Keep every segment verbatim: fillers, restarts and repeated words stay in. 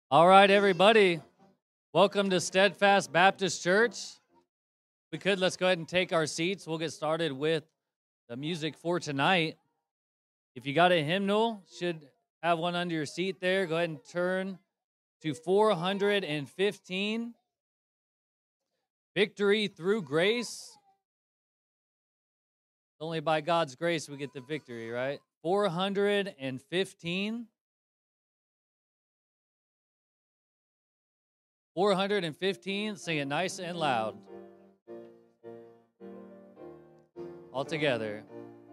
All right, everybody. Welcome to Steadfast Baptist Church. If we could, let's go ahead and take our seats. We'll get started with the music for tonight. If you got a hymnal, should have one under your seat there. Go ahead and turn to four hundred fifteen. Victory through grace. Only by God's grace we get the victory, right? four hundred fifteen. four hundred fifteen, sing it nice and loud. All together.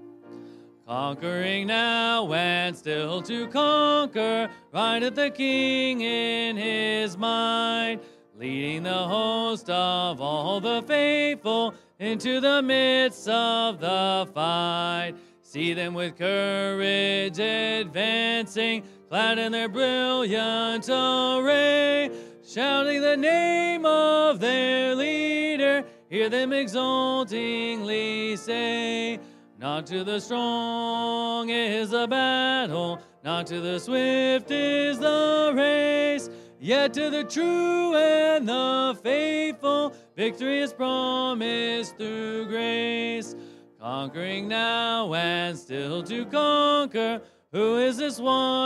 Conquering now and still to conquer, rideth the King in his might, leading the host of all the faithful into the midst of the fight. See them with courage advancing, clad in their brilliant array, shouting the name of their leader. Hear them exultingly say, not to the strong is the battle, not to the swift is the race, yet to the true and the faithful, victory is promised through grace. Conquering now and still to conquer, who is this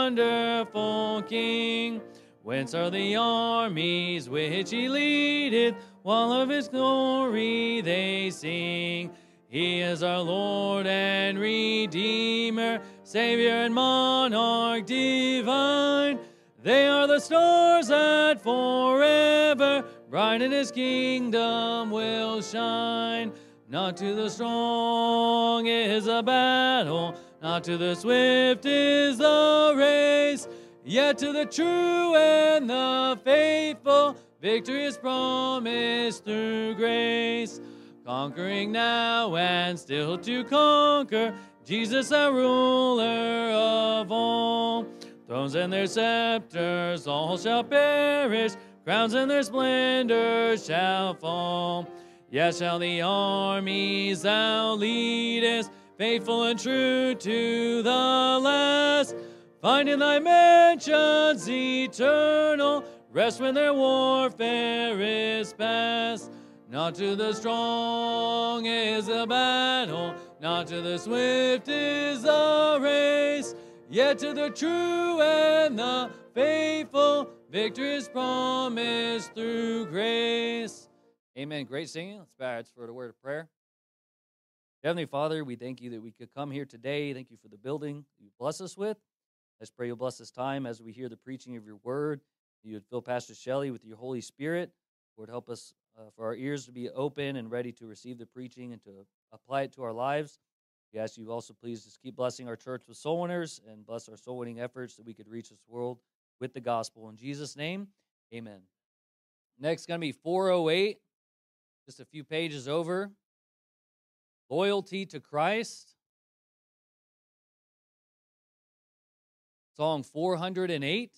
wonderful King? Whence are the armies which he leadeth, while of his glory they sing? He is our Lord and Redeemer, Savior and Monarch divine. They are the stars that forever bright in his kingdom will shine. Not to the strong is a battle, not to the swift is the race, yet to the true and the faithful, victory is promised through grace. Conquering now and still to conquer, Jesus our ruler of all. Thrones and their scepters all shall perish, crowns and their splendor shall fall. Yet shall the armies thou leadest, faithful and true to the last, find in thy mansions eternal rest when their warfare is past. Not to the strong is the battle, not to the swift is the race, yet to the true and the faithful, victory is promised through grace. Amen. Great singing. Let's bow our heads for the word of prayer. Heavenly Father, we thank you that we could come here today. Thank you for the building you bless us with. Let's pray you'll bless this time as we hear the preaching of your word. You would fill Pastor Shelley with your Holy Spirit. Lord, help us uh, for our ears to be open and ready to receive the preaching and to apply it to our lives. We ask you also please just keep blessing our church with soul winners and bless our soul winning efforts that we could reach this world with the gospel. In Jesus' name, amen. Next is going to be four oh eight, just a few pages over. Loyalty to Christ. Song four hundred eight.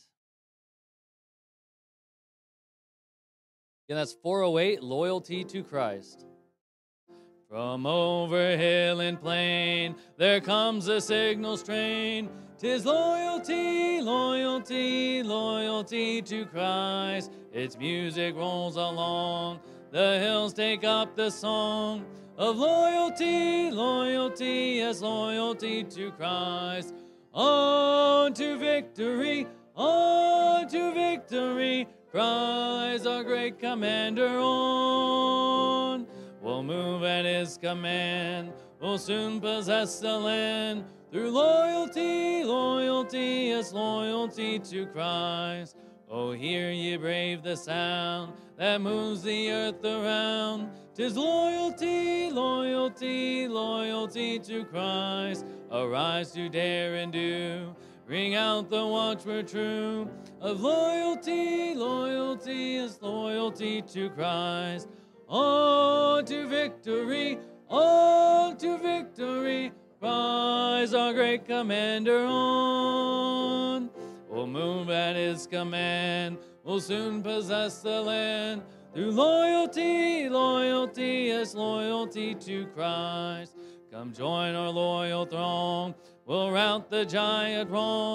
Again, that's four oh eight, Loyalty to Christ. From over hill and plain, there comes a signal strain. 'Tis loyalty, loyalty, loyalty to Christ. Its music rolls along, the hills take up the song of loyalty, loyalty, yes, loyalty to Christ. On to victory, on to victory, Christ our great commander on. We'll move at his command, we'll soon possess the land. Through loyalty, loyalty, yes, loyalty to Christ. Oh, hear ye brave the sound that moves the earth around. 'Tis loyalty, loyalty, loyalty to Christ. Arise to dare and do, ring out the watchword true of loyalty, loyalty is loyalty to Christ. On to victory, on to victory, Christ our great commander on. We'll move at his command, we'll soon possess the land. Through loyalty, loyalty, yes, loyalty to Christ. Come join our loyal throng, we'll rout the giant wrong.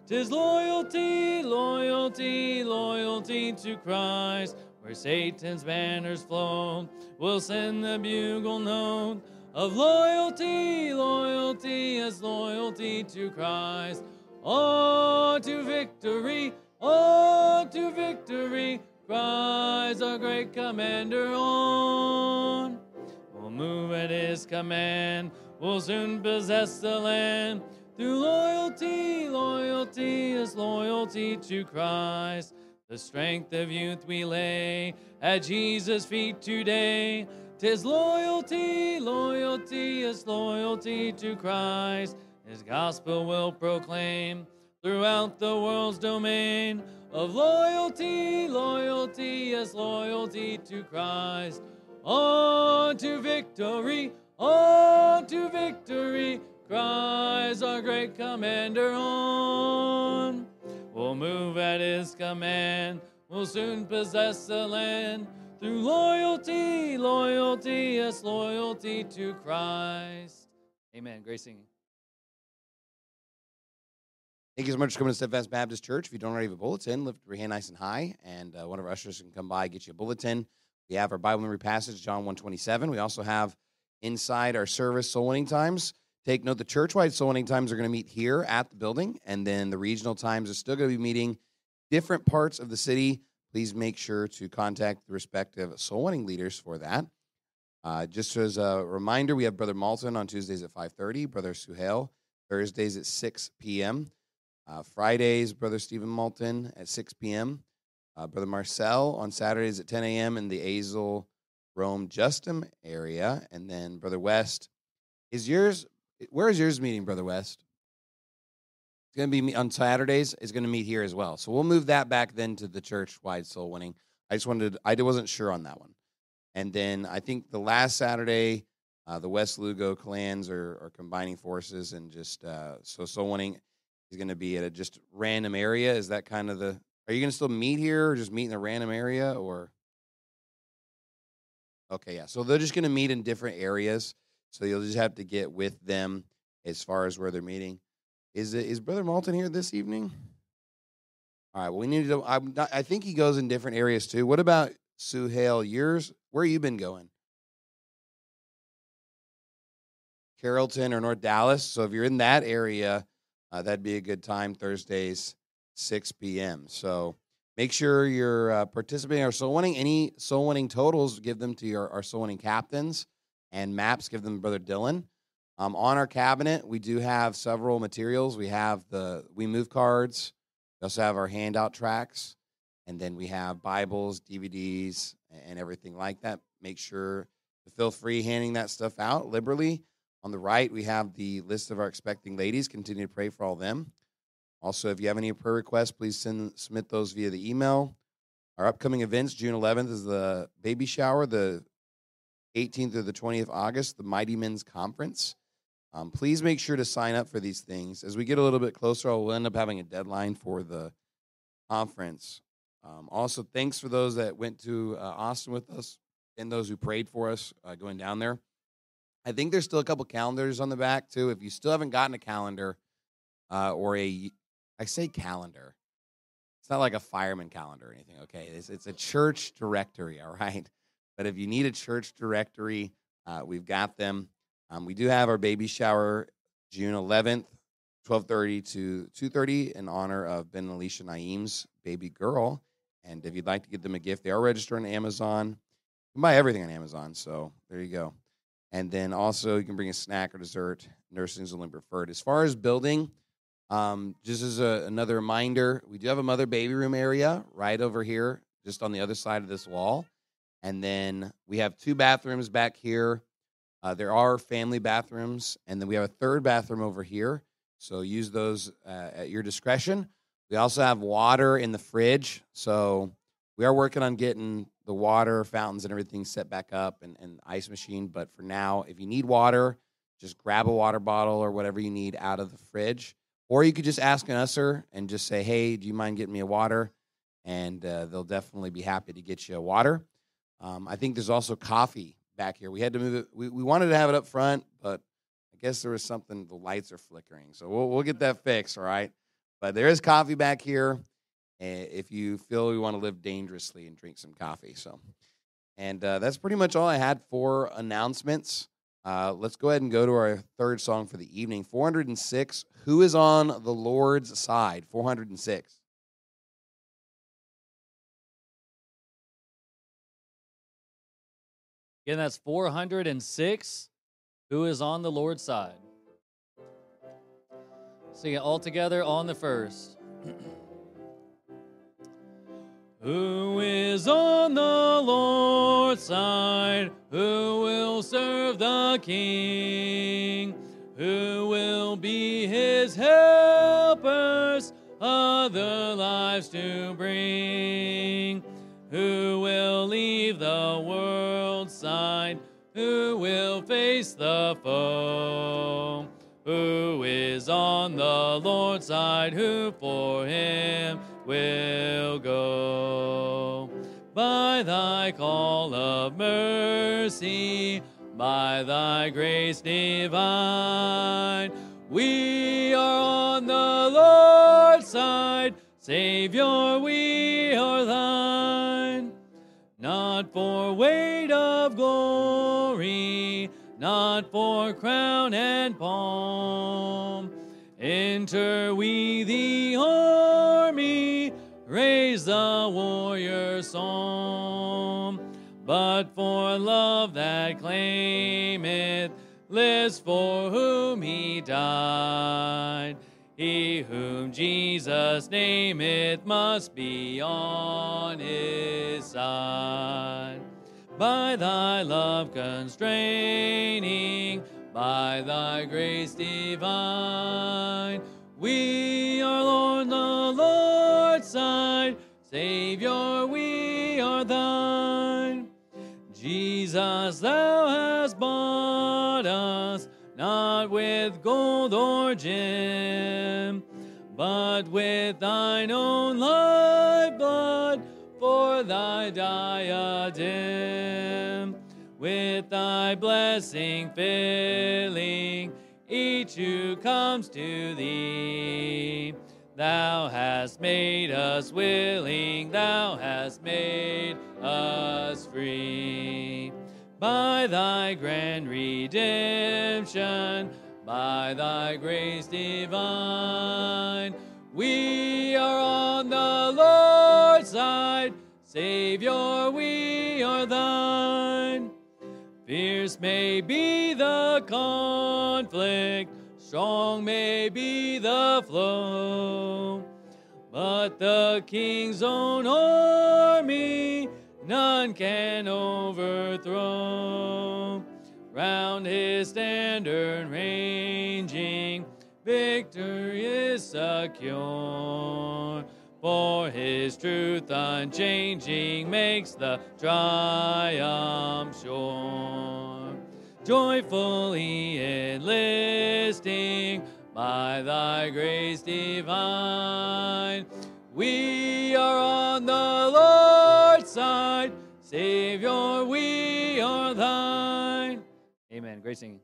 'Tis loyalty, loyalty, loyalty to Christ. Where Satan's banners flow, we'll send the bugle note of loyalty, loyalty as loyalty to Christ. On to victory, on to victory, Christ our great commander on. We'll move at his command, we'll soon possess the land. Through loyalty, loyalty is loyalty to Christ. The strength of youth we lay at Jesus' feet today. 'Tis loyalty, loyalty is loyalty to Christ. His gospel will proclaim throughout the world's domain. Of loyalty, loyalty is loyalty to Christ. On to victory, on to victory, Christ our great commander on. We'll move at his command, we'll soon possess the land. Through loyalty, loyalty is loyalty to Christ. Amen. Great singing. Thank you so much for coming to Steadfast Baptist Church. If you don't already have a bulletin, lift your hand nice and high, and uh, one of our ushers can come by and get you a bulletin. We have our Bible memory passage, John one twenty-seven. We also have inside our service soul winning times. Take note, the church-wide soul winning times are going to meet here at the building, and then the regional times are still going to be meeting different parts of the city. Please make sure to contact the respective soul winning leaders for that. Uh, just as a reminder, we have Brother Malton on Tuesdays at five thirty, Brother Suhail Thursdays at six p.m., uh, Fridays, Brother Stephen Malton at six p.m., uh, Brother Marcel on Saturdays at ten a.m. in the Azle, Rome, Justin area, and then Brother West. Is yours... Where is yours meeting, Brother West? It's going to be on Saturdays. It's going to meet here as well. So we'll move that back then to the church-wide soul winning. I just wanted, I wasn't sure on that one. And then I think the last Saturday, uh, the West Lugo clans are, are combining forces, and just uh, so soul winning is going to be at a just random area. Is that kind of the? Are you going to still meet here, or just meet in a random area, or? Okay, yeah. So they're just going to meet in different areas. So you'll just have to get with them as far as where they're meeting. Is it, is Brother Malton here this evening? All right. Well, we need to. I'm not, I think he goes in different areas too. What about Suhail? Yours? Where you been going? Carrollton or North Dallas. So if you're in that area, uh, that'd be a good time. Thursdays, six p.m. So make sure you're uh, participating in our soul winning. Any soul winning totals, give them to your our soul winning captains. And maps, give them to Brother Dylan. Um, on our cabinet, we do have several materials. We have the We Move cards. We also have our handout tracks. And then we have Bibles, D V Ds, and everything like that. Make sure to feel free handing that stuff out liberally. On the right, we have the list of our expecting ladies. Continue to pray for all of them. Also, if you have any prayer requests, please send submit those via the email. Our upcoming events, June eleventh is the baby shower. The eighteenth through the twentieth of August, the Mighty Men's Conference. Um, please make sure to sign up for these things. As we get a little bit closer, I'll end up having a deadline for the conference. Um, also, thanks for those that went to uh, Austin with us and those who prayed for us uh, going down there. I think there's still a couple calendars on the back, too. If you still haven't gotten a calendar uh, or a, I say calendar. It's not like a fireman calendar or anything, okay? It's, it's a church directory, all right? But if you need a church directory, uh, we've got them. Um, we do have our baby shower June eleventh, twelve thirty to two thirty in honor of Ben and Alicia Naeem's baby girl. And if you'd like to get them a gift, they are registered on Amazon. You can buy everything on Amazon, so there you go. And then also you can bring a snack or dessert. Nursing's only preferred. As far as building, um, just as a, another reminder, we do have a mother-baby room area right over here, just on the other side of this wall. And then we have two bathrooms back here. Uh, there are family bathrooms. And then we have a third bathroom over here. So use those uh, at your discretion. We also have water in the fridge. So we are working on getting the water fountains and everything set back up, and, and ice machine. But for now, if you need water, just grab a water bottle or whatever you need out of the fridge. Or you could just ask an usher and just say, hey, do you mind getting me a water? And uh, they'll definitely be happy to get you a water. Um, I think there's also coffee back here. We had to move it. We, we wanted to have it up front, but I guess there was something. The lights are flickering. So we'll, we'll get that fixed, all right? But there is coffee back here eh, if you feel you want to live dangerously and drink some coffee. So, and uh, that's pretty much all I had for announcements. Uh, let's go ahead and go to our third song for the evening. four hundred six, Who is on the Lord's Side? four hundred six. Again, that's four hundred six. Who is on the Lord's side? Sing it all together on the first. Who is on the Lord's side? Who will serve the King? Who will be his helpers, other lives to bring? Who will leave the world's side? Who will face the foe? Who is on the Lord's side? Who for him will go? By thy call of mercy, by thy grace divine, we are on the Lord's side. Savior, we are thine. Not for weight of glory, not for crown and palm, enter we the army, raise the warrior psalm. But for love that claimeth, lives for whom he died. He whom Jesus nameth must be on his side. By thy love constraining, by thy grace divine, we are on the Lord's side. Savior, we are thine. Jesus, thou hast bought us, not with gold or gem, but with thine own lifeblood for thy diadem. With thy blessing filling each who comes to thee. Thou hast made us willing, thou hast made us free. By thy grand redemption, by thy grace divine, we are on the Lord's side. Savior, we are thine. Fierce may be the conflict, strong may be the flow, but the King's own army none can overthrow. Round his standard ranging, victory is secure. For his truth unchanging makes the triumph sure. Joyfully enlisting by thy grace divine, we are on the Lord's side. Savior, we are thine. Amen. Great singing.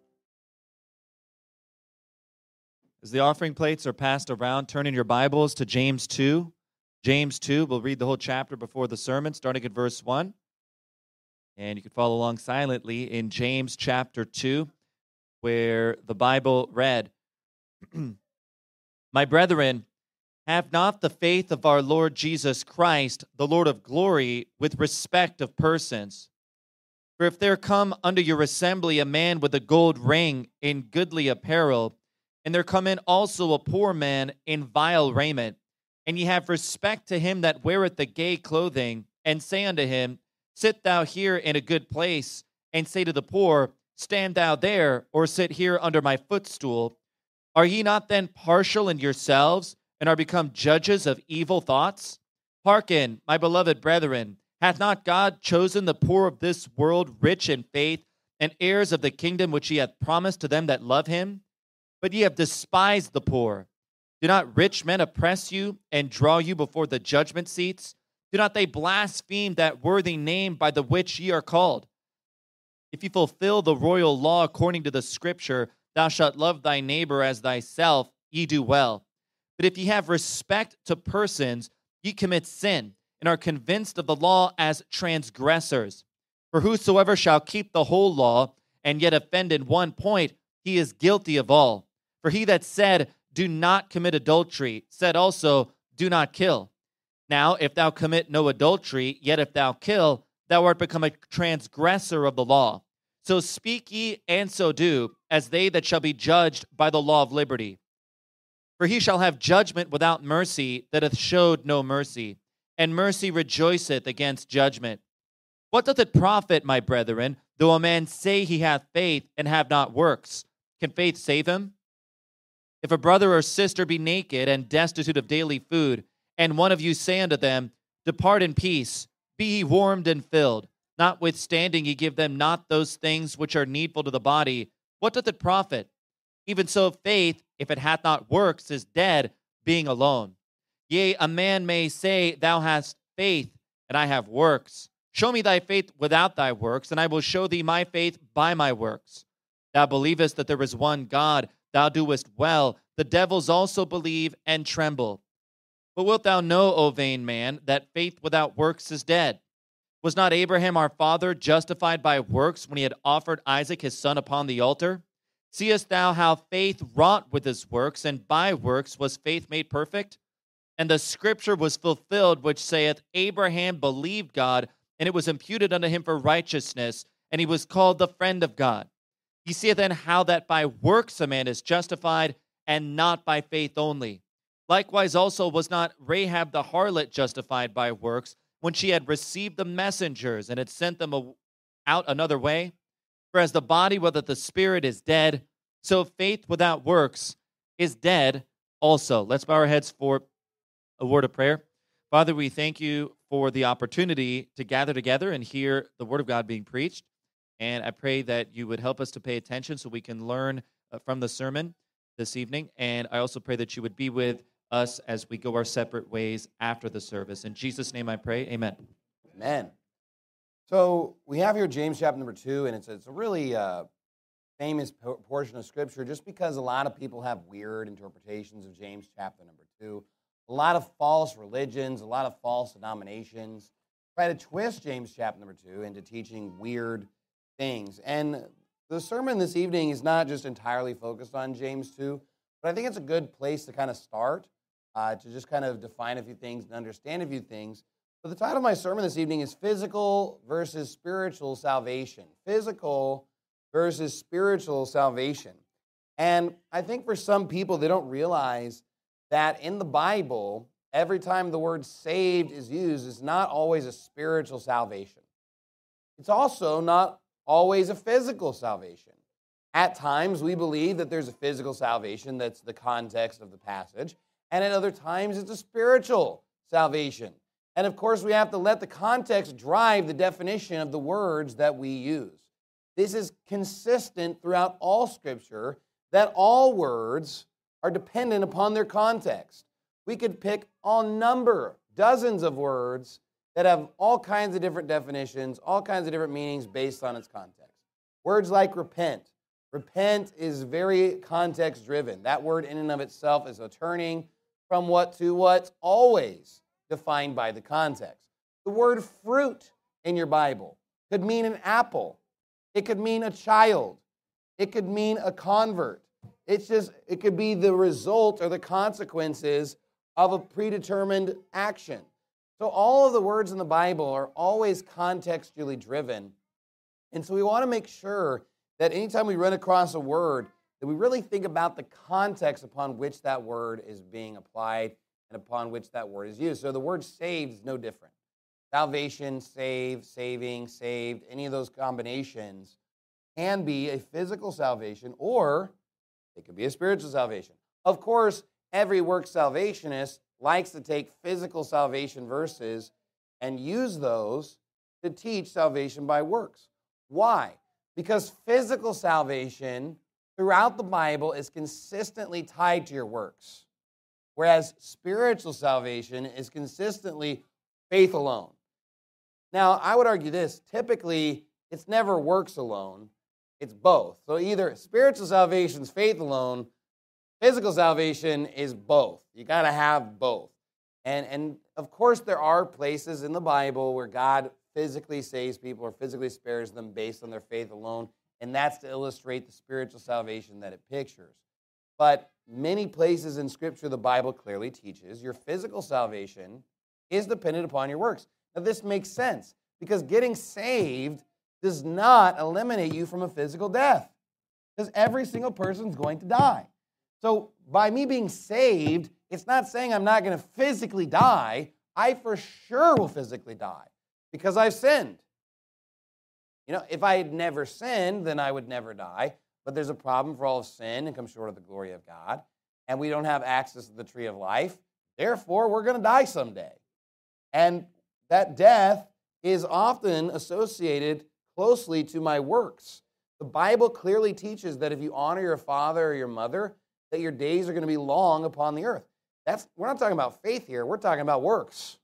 As the offering plates are passed around, turn in your Bibles to James two. James two, we'll read the whole chapter before the sermon, starting at verse one. And you can follow along silently in James chapter two, where the Bible read, My brethren, have not the faith of our Lord Jesus Christ, the Lord of glory, with respect of persons. For if there come unto your assembly a man with a gold ring in goodly apparel, and there come in also a poor man in vile raiment, and ye have respect to him that weareth the gay clothing, and say unto him, Sit thou here in a good place, and say to the poor, Stand thou there, or sit here under my footstool. Are ye not then partial in yourselves, and are become judges of evil thoughts? Hearken, my beloved brethren, hath not God chosen the poor of this world rich in faith, and heirs of the kingdom which he hath promised to them that love him? But ye have despised the poor. Do not rich men oppress you and draw you before the judgment seats? Do not they blaspheme that worthy name by the which ye are called? If ye fulfill the royal law according to the scripture, thou shalt love thy neighbor as thyself, ye do well. But if ye have respect to persons, ye commit sin, and are convinced of the law as transgressors. For whosoever shall keep the whole law, and yet offend in one point, he is guilty of all. For he that said, do not commit adultery, said also, do not kill. Now, if thou commit no adultery, yet if thou kill, thou art become a transgressor of the law. So speak ye, and so do, as they that shall be judged by the law of liberty. For he shall have judgment without mercy that hath showed no mercy, and mercy rejoiceth against judgment. What doth it profit, my brethren, though a man say he hath faith and have not works? Can faith save him? If a brother or sister be naked and destitute of daily food, and one of you say unto them, depart in peace, be ye warmed and filled, notwithstanding ye give them not those things which are needful to the body, what doth it profit? Even so faith, if it hath not works, is dead, being alone. Yea, a man may say, thou hast faith, and I have works. Show me thy faith without thy works, and I will show thee my faith by my works. Thou believest that there is one God, thou doest well. The devils also believe and tremble. But wilt thou know, O vain man, that faith without works is dead? Was not Abraham our father justified by works when he had offered Isaac his son upon the altar? Seest thou how faith wrought with his works, and by works was faith made perfect? And the scripture was fulfilled, which saith, Abraham believed God, and it was imputed unto him for righteousness, and he was called the friend of God. Ye see then how that by works a man is justified, and not by faith only. Likewise also was not Rahab the harlot justified by works, when she had received the messengers, and had sent them out another way? For as the body without the spirit is dead, so faith without works is dead also. Let's bow our heads for a word of prayer. Father, we thank you for the opportunity to gather together and hear the word of God being preached. And I pray that you would help us to pay attention so we can learn from the sermon this evening. And I also pray that you would be with us as we go our separate ways after the service. In Jesus' name I pray, amen. Amen. So we have here James chapter number two, and it's, it's a really uh, famous po- portion of Scripture just because a lot of people have weird interpretations of James chapter number two. A lot of false religions, a lot of false denominations try to twist James chapter number two into teaching weird things. And the sermon this evening is not just entirely focused on James two, but I think it's a good place to kind of start, uh, to just kind of define a few things and understand a few things. So the title of my sermon this evening is Physical versus Spiritual Salvation. Physical versus spiritual salvation. And I think for some people, they don't realize that in the Bible, every time the word saved is used, it's not always a spiritual salvation. It's also not always a physical salvation. At times, we believe that there's a physical salvation that's the context of the passage, and at other times, it's a spiritual salvation. And of course, we have to let the context drive the definition of the words that we use. This is consistent throughout all Scripture, that all words are dependent upon their context. We could pick a number, dozens of words that have all kinds of different definitions, all kinds of different meanings based on its context. Words like repent. Repent is very context-driven. That word in and of itself is a turning from what to what's always defined by the context. The word fruit in your Bible could mean an apple. It could mean a child. It could mean a convert. It's just, it could be the result or the consequences of a predetermined action. So all of the words in the Bible are always contextually driven. And so we want to make sure that anytime we run across a word, that we really think about the context upon which that word is being applied and upon which that word is used. So the word saved is no different. Salvation, save, saving, saved, any of those combinations can be a physical salvation, or it could be a spiritual salvation. Of course, every work salvationist likes to take physical salvation verses and use those to teach salvation by works. Why? Because physical salvation throughout the Bible is consistently tied to your works, whereas spiritual salvation is consistently faith alone. Now, I would argue this. Typically, it's never works alone. It's both. So either spiritual salvation is faith alone, Physical salvation is both. You got to have both. And, and of course, there are places in the Bible where God physically saves people or physically spares them based on their faith alone, and that's to illustrate the spiritual salvation that it pictures. But many places in Scripture, the Bible clearly teaches your physical salvation is dependent upon your works. Now, this makes sense because getting saved does not eliminate you from a physical death because every single person is going to die. So by me being saved, it's not saying I'm not going to physically die. I for sure will physically die because I've sinned. You know, if I had never sinned, then I would never die. But there's a problem for all of sin and come short of the glory of God. And we don't have access to the tree of life. Therefore, we're going to die someday. And that death is often associated closely to my works. The Bible clearly teaches that if you honor your father or your mother, that your days are going to be long upon the earth. That's, we're not talking about faith here. We're talking about works.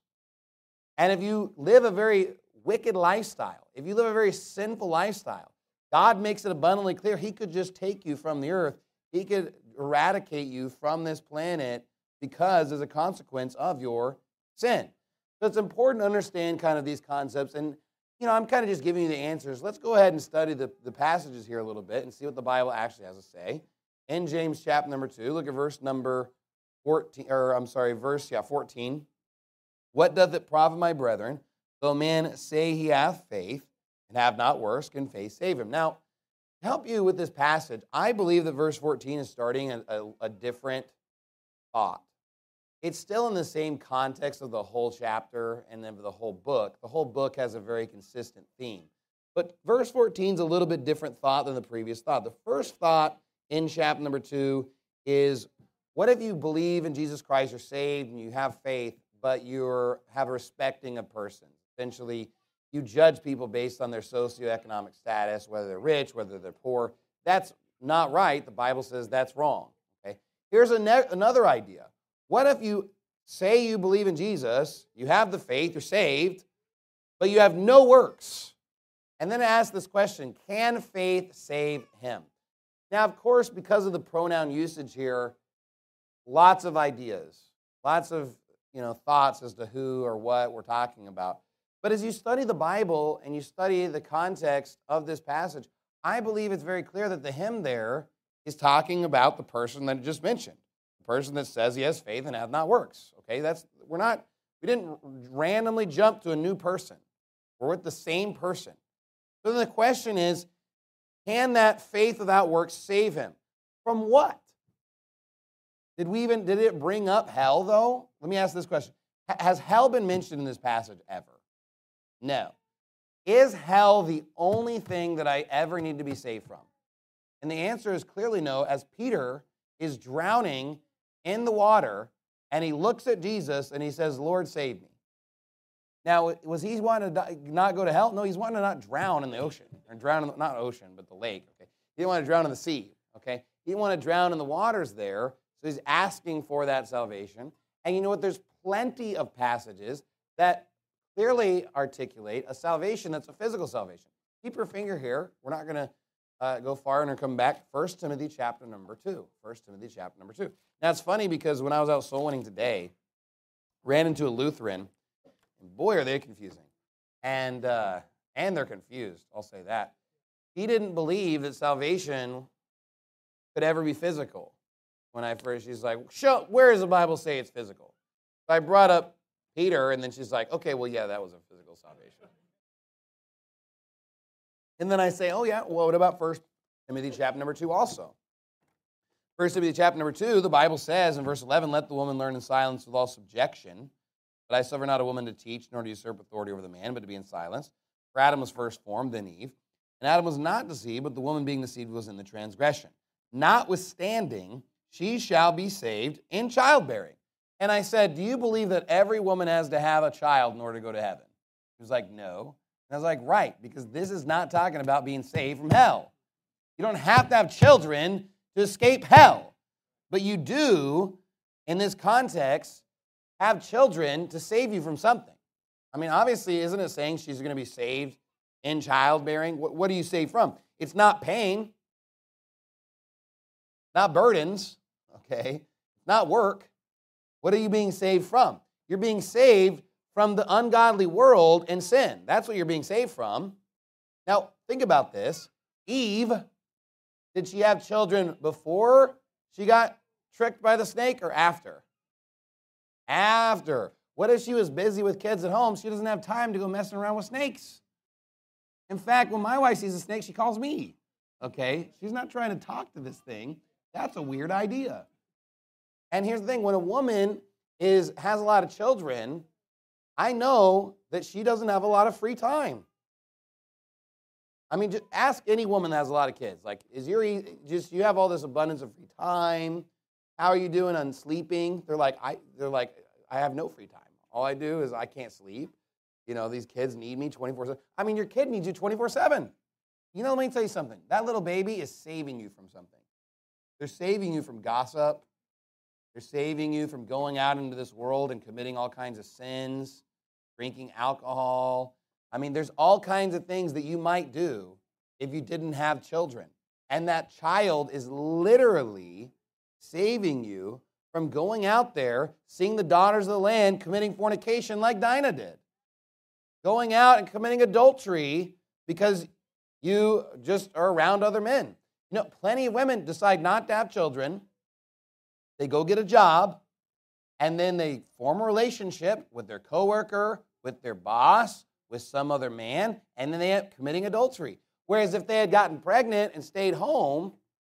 And if you live a very wicked lifestyle, if you live a very sinful lifestyle, God makes it abundantly clear He could just take you from the earth. He could eradicate you from this planet because as a consequence of your sin. So it's important to understand kind of these concepts. And, you know, I'm kind of just giving you the answers. Let's go ahead and study the, the passages here a little bit and see what the Bible actually has to say. In James chapter number two, look at verse number fourteen, or I'm sorry, verse, yeah, fourteen. What doth it profit, my brethren, though a man say he hath faith, and have not works, can faith save him? Now, to help you with this passage, I believe that verse fourteen is starting a, a, a different thought. It's still in the same context of the whole chapter and then the whole book. The whole book has a very consistent theme. But verse fourteen is a little bit different thought than the previous thought. The first thought in chapter number two is, what if you believe in Jesus Christ, you're saved, and you have faith, but you have a respecting of persons? Essentially, you judge people based on their socioeconomic status, whether they're rich, whether they're poor. That's not right. The Bible says that's wrong. Okay. Here's a ne- another idea. What if you say you believe in Jesus, you have the faith, you're saved, but you have no works? And then ask this question, can faith save him? Now, of course, because of the pronoun usage here, lots of ideas, lots of you know thoughts as to who or what we're talking about. But as you study the Bible and you study the context of this passage, I believe it's very clear that the him there is talking about the person that I just mentioned, the person that says he has faith and hath not works. Okay, that's we're not we didn't randomly jump to a new person. We're with the same person. So then the question is, can that faith without works save him? From what? Did we even did it bring up hell though? Let me ask this question: has hell been mentioned in this passage ever? No. Is hell the only thing that I ever need to be saved from? And the answer is clearly no, as Peter is drowning in the water, and he looks at Jesus, and he says, Lord, save me. Now, was he wanting to not go to hell? No, he's wanting to not drown in the ocean. Or drown in the, not ocean, but the lake. Okay, he didn't want to drown in the sea. Okay, he didn't want to drown in the waters there, so he's asking for that salvation. And you know what? There's plenty of passages that clearly articulate a salvation that's a physical salvation. Keep your finger here. We're not going to uh, go far and come back. First Timothy chapter number two. First Timothy chapter number two. Now, it's funny because when I was out soul winning today, ran into a Lutheran, and boy, are they confusing. And, uh, and they're confused, I'll say that. He didn't believe that salvation could ever be physical. When I first, she's like, Show, where does the Bible say it's physical? So I brought up Peter, and then she's like, okay, well, yeah, that was a physical salvation. And then I say, oh, yeah, well, what about First Timothy chapter number two also? First Timothy chapter number two, the Bible says in verse eleven, let the woman learn in silence with all subjection. But I suffer not a woman to teach, nor to usurp authority over the man, but to be in silence. For Adam was first formed, then Eve. And Adam was not deceived, but the woman being deceived was in the transgression. Notwithstanding, she shall be saved in childbearing. And I said, do you believe that every woman has to have a child in order to go to heaven? He was like, no. And I was like, right, because this is not talking about being saved from hell. You don't have to have children to escape hell. But you do, in this context, have children to save you from something. I mean, obviously, isn't it saying she's going to be saved in childbearing? What, what do you save from? It's not pain, not burdens, okay? Not work. What are you being saved from? You're being saved from the ungodly world and sin. That's what you're being saved from. Now, think about this. Eve, did she have children before she got tricked by the snake or after? After. What if she was busy with kids at home? She doesn't have time to go messing around with snakes. In fact, when my wife sees a snake, she calls me. Okay? She's not trying to talk to this thing. That's a weird idea. And here's the thing. When a woman is has a lot of children, I know that she doesn't have a lot of free time. I mean, just ask any woman that has a lot of kids. Like, is your just you have all this abundance of free time? How are you doing on sleeping? They're like, I. They're like, I have no free time. All I do is I can't sleep. You know, these kids need me twenty-four seven. I mean, your kid needs you twenty-four seven. You know, let me tell you something. That little baby is saving you from something. They're saving you from gossip. They're saving you from going out into this world and committing all kinds of sins, drinking alcohol. I mean, there's all kinds of things that you might do if you didn't have children. And that child is literally saving you from going out there, seeing the daughters of the land committing fornication like Dinah did. Going out and committing adultery because you just are around other men. You know, plenty of women decide not to have children. They go get a job, and then they form a relationship with their coworker, with their boss, with some other man, and then they end up committing adultery. Whereas if they had gotten pregnant and stayed home,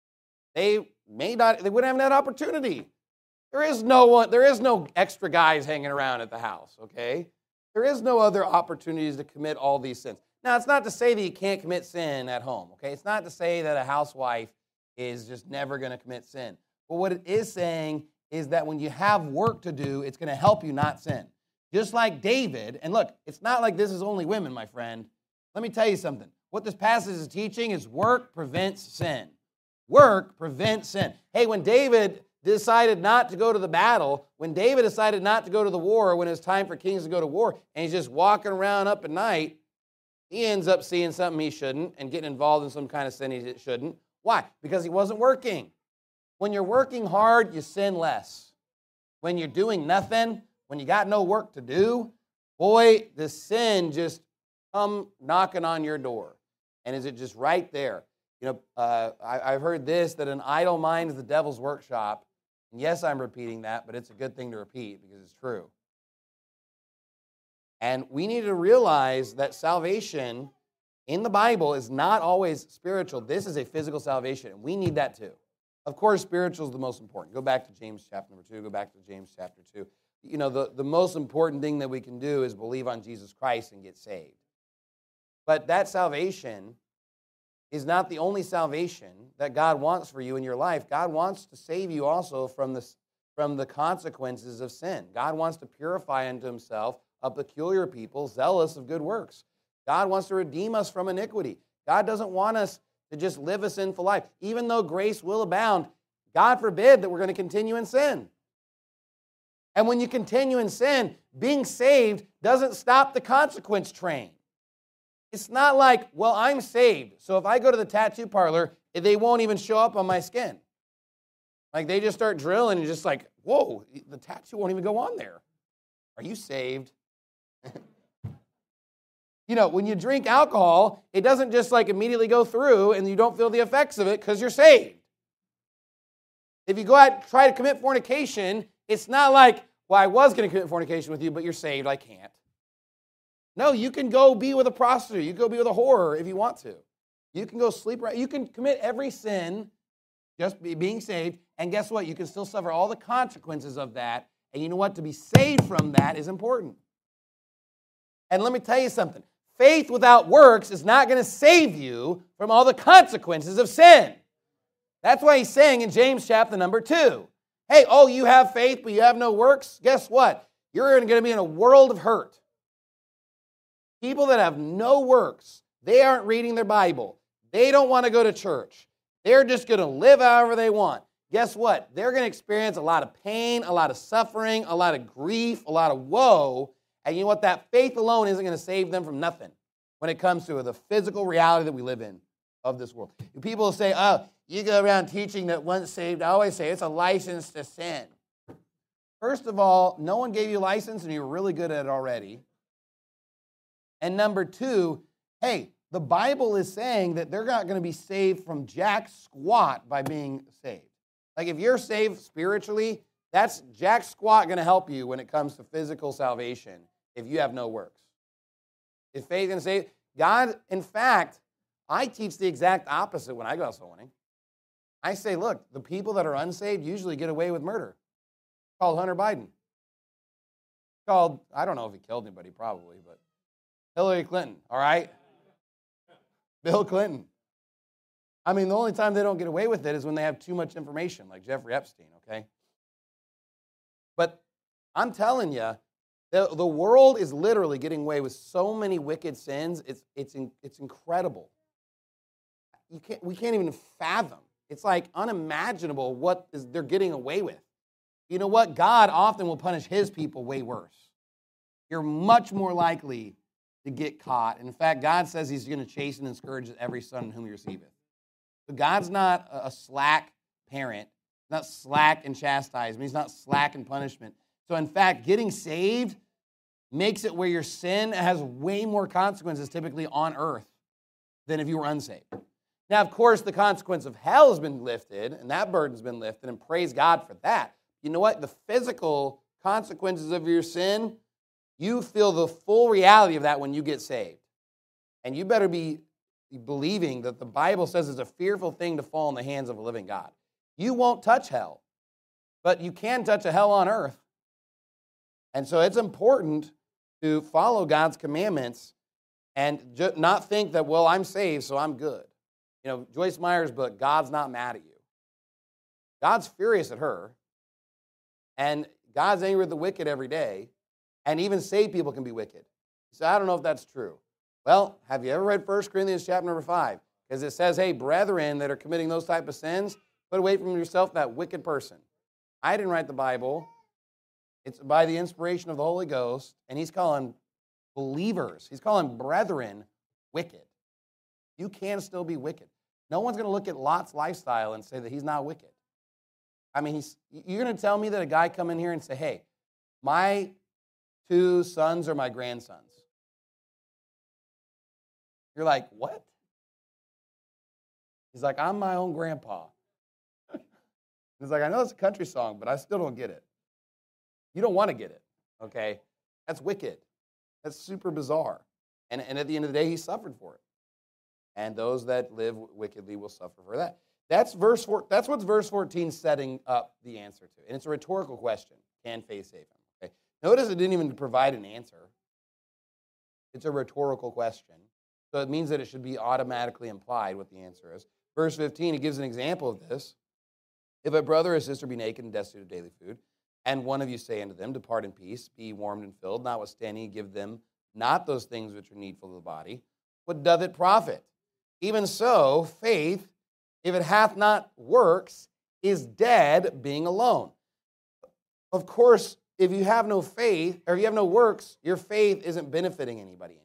they may not, they wouldn't have that opportunity. There is no one, there is no extra guys hanging around at the house, okay? There is no other opportunities to commit all these sins. Now, it's not to say that you can't commit sin at home, okay? It's not to say that a housewife is just never going to commit sin. But what it is saying is that when you have work to do, it's going to help you not sin. Just like David, and look, it's not like this is only women, my friend. Let me tell you something. What this passage is teaching is work prevents sin. Work prevents sin. Hey, when David decided not to go to the battle, when David decided not to go to the war, when it's time for kings to go to war, and he's just walking around up at night, he ends up seeing something he shouldn't and getting involved in some kind of sin he shouldn't. Why? Because he wasn't working. When you're working hard, you sin less. When you're doing nothing, when you got no work to do, boy, the sin just come knocking on your door. And is it just right there? You know, uh, I, I've heard this, that an idle mind is the devil's workshop. And yes, I'm repeating that, but it's a good thing to repeat because it's true. And we need to realize that salvation in the Bible is not always spiritual. This is a physical salvation, and we need that too. Of course, spiritual is the most important. Go back to James chapter number two. Go back to James chapter two. You know, the, the most important thing that we can do is believe on Jesus Christ and get saved. But that salvation is not the only salvation that God wants for you in your life. God wants to save you also from the, from the consequences of sin. God wants to purify unto himself a peculiar people, zealous of good works. God wants to redeem us from iniquity. God doesn't want us to just live a sinful life. Even though grace will abound, God forbid that we're going to continue in sin. And when you continue in sin, being saved doesn't stop the consequence train. It's not like, well, I'm saved, so if I go to the tattoo parlor, they won't even show up on my skin. Like they just start drilling and just like, whoa, the tattoo won't even go on there. Are you saved? You know, when you drink alcohol, it doesn't just like immediately go through and you don't feel the effects of it because you're saved. If you go out and try to commit fornication, it's not like, well, I was going to commit fornication with you, but you're saved, I can't. No, you can go be with a prostitute. You can go be with a whore if you want to. You can go sleep right. You can commit every sin just be being saved. And guess what? You can still suffer all the consequences of that. And you know what? To be saved from that is important. And let me tell you something. Faith without works is not going to save you from all the consequences of sin. That's why he's saying in James chapter number two, hey, oh, you have faith, but you have no works? Guess what? You're going to be in a world of hurt. People that have no works, they aren't reading their Bible. They don't want to go to church. They're just going to live however they want. Guess what? They're going to experience a lot of pain, a lot of suffering, a lot of grief, a lot of woe. And you know what? That faith alone isn't going to save them from nothing when it comes to the physical reality that we live in. of this world. People say, oh, you go around teaching that once saved, I always say it's a license to sin. First of all, no one gave you a license and you were really good at it already. And number two, hey, the Bible is saying that they're not going to be saved from jack squat by being saved. Like if you're saved spiritually, that's jack squat going to help you when it comes to physical salvation if you have no works. Is faith and save? God, in fact, I teach the exact opposite when I go out soul winning. I say, look, the people that are unsaved usually get away with murder. It's called Hunter Biden. It's called, I don't know if he killed anybody, probably, but Hillary Clinton, all right? Bill Clinton. I mean, the only time they don't get away with it is when they have too much information, like Jeffrey Epstein, okay? But I'm telling you, the, the world is literally getting away with so many wicked sins. It's, it's, it's incredible. You can't, we can't even fathom. It's like unimaginable what is, they're getting away with. You know what? God often will punish his people way worse. You're much more likely to get caught. In fact, God says he's going to chasten and scourge every son in whom he receiveth. So God's not a slack parent. He's not slack in chastisement. He's not slack in punishment. So in fact, getting saved makes it where your sin has way more consequences typically on earth than if you were unsaved. Now, of course, the consequence of hell has been lifted, and that burden's been lifted, and praise God for that. You know what? The physical consequences of your sin, you feel the full reality of that when you get saved. And you better be believing that the Bible says it's a fearful thing to fall in the hands of a living God. You won't touch hell, but you can touch a hell on earth. And so it's important to follow God's commandments and ju- not think that, well, I'm saved, so I'm good. You know, Joyce Meyer's book, God's Not Mad at You. God's furious at her, and God's angry with the wicked every day, and even saved people can be wicked. So I don't know if that's true. Well, have you ever read First Corinthians chapter number five? Because it says, hey, brethren that are committing those type of sins, put away from yourself that wicked person. I didn't write the Bible. It's by the inspiration of the Holy Ghost, and he's calling believers, he's calling brethren wicked. You can still be wicked. No one's going to look at Lot's lifestyle and say that he's not wicked. I mean, he's, you're going to tell me that a guy come in here and say, hey, my two sons are my grandsons. You're like, what? He's like, I'm my own grandpa. He's like, I know it's a country song, but I still don't get it. You don't want to get it, okay? That's wicked. That's super bizarre. And, and at the end of the day, he suffered for it. And those that live wickedly will suffer for that. That's verse four, that's what verse fourteen setting up the answer to. And it's a rhetorical question. Can faith save him? Okay. Notice it didn't even provide an answer. It's a rhetorical question. So it means that it should be automatically implied what the answer is. Verse fifteen, it gives an example of this. If a brother or sister be naked and destitute of daily food, and one of you say unto them, depart in peace, be warmed and filled, notwithstanding give them not those things which are needful to the body, what doth it profit? Even so, faith, if it hath not works, is dead, being alone. Of course, if you have no faith, or if you have no works, your faith isn't benefiting anybody.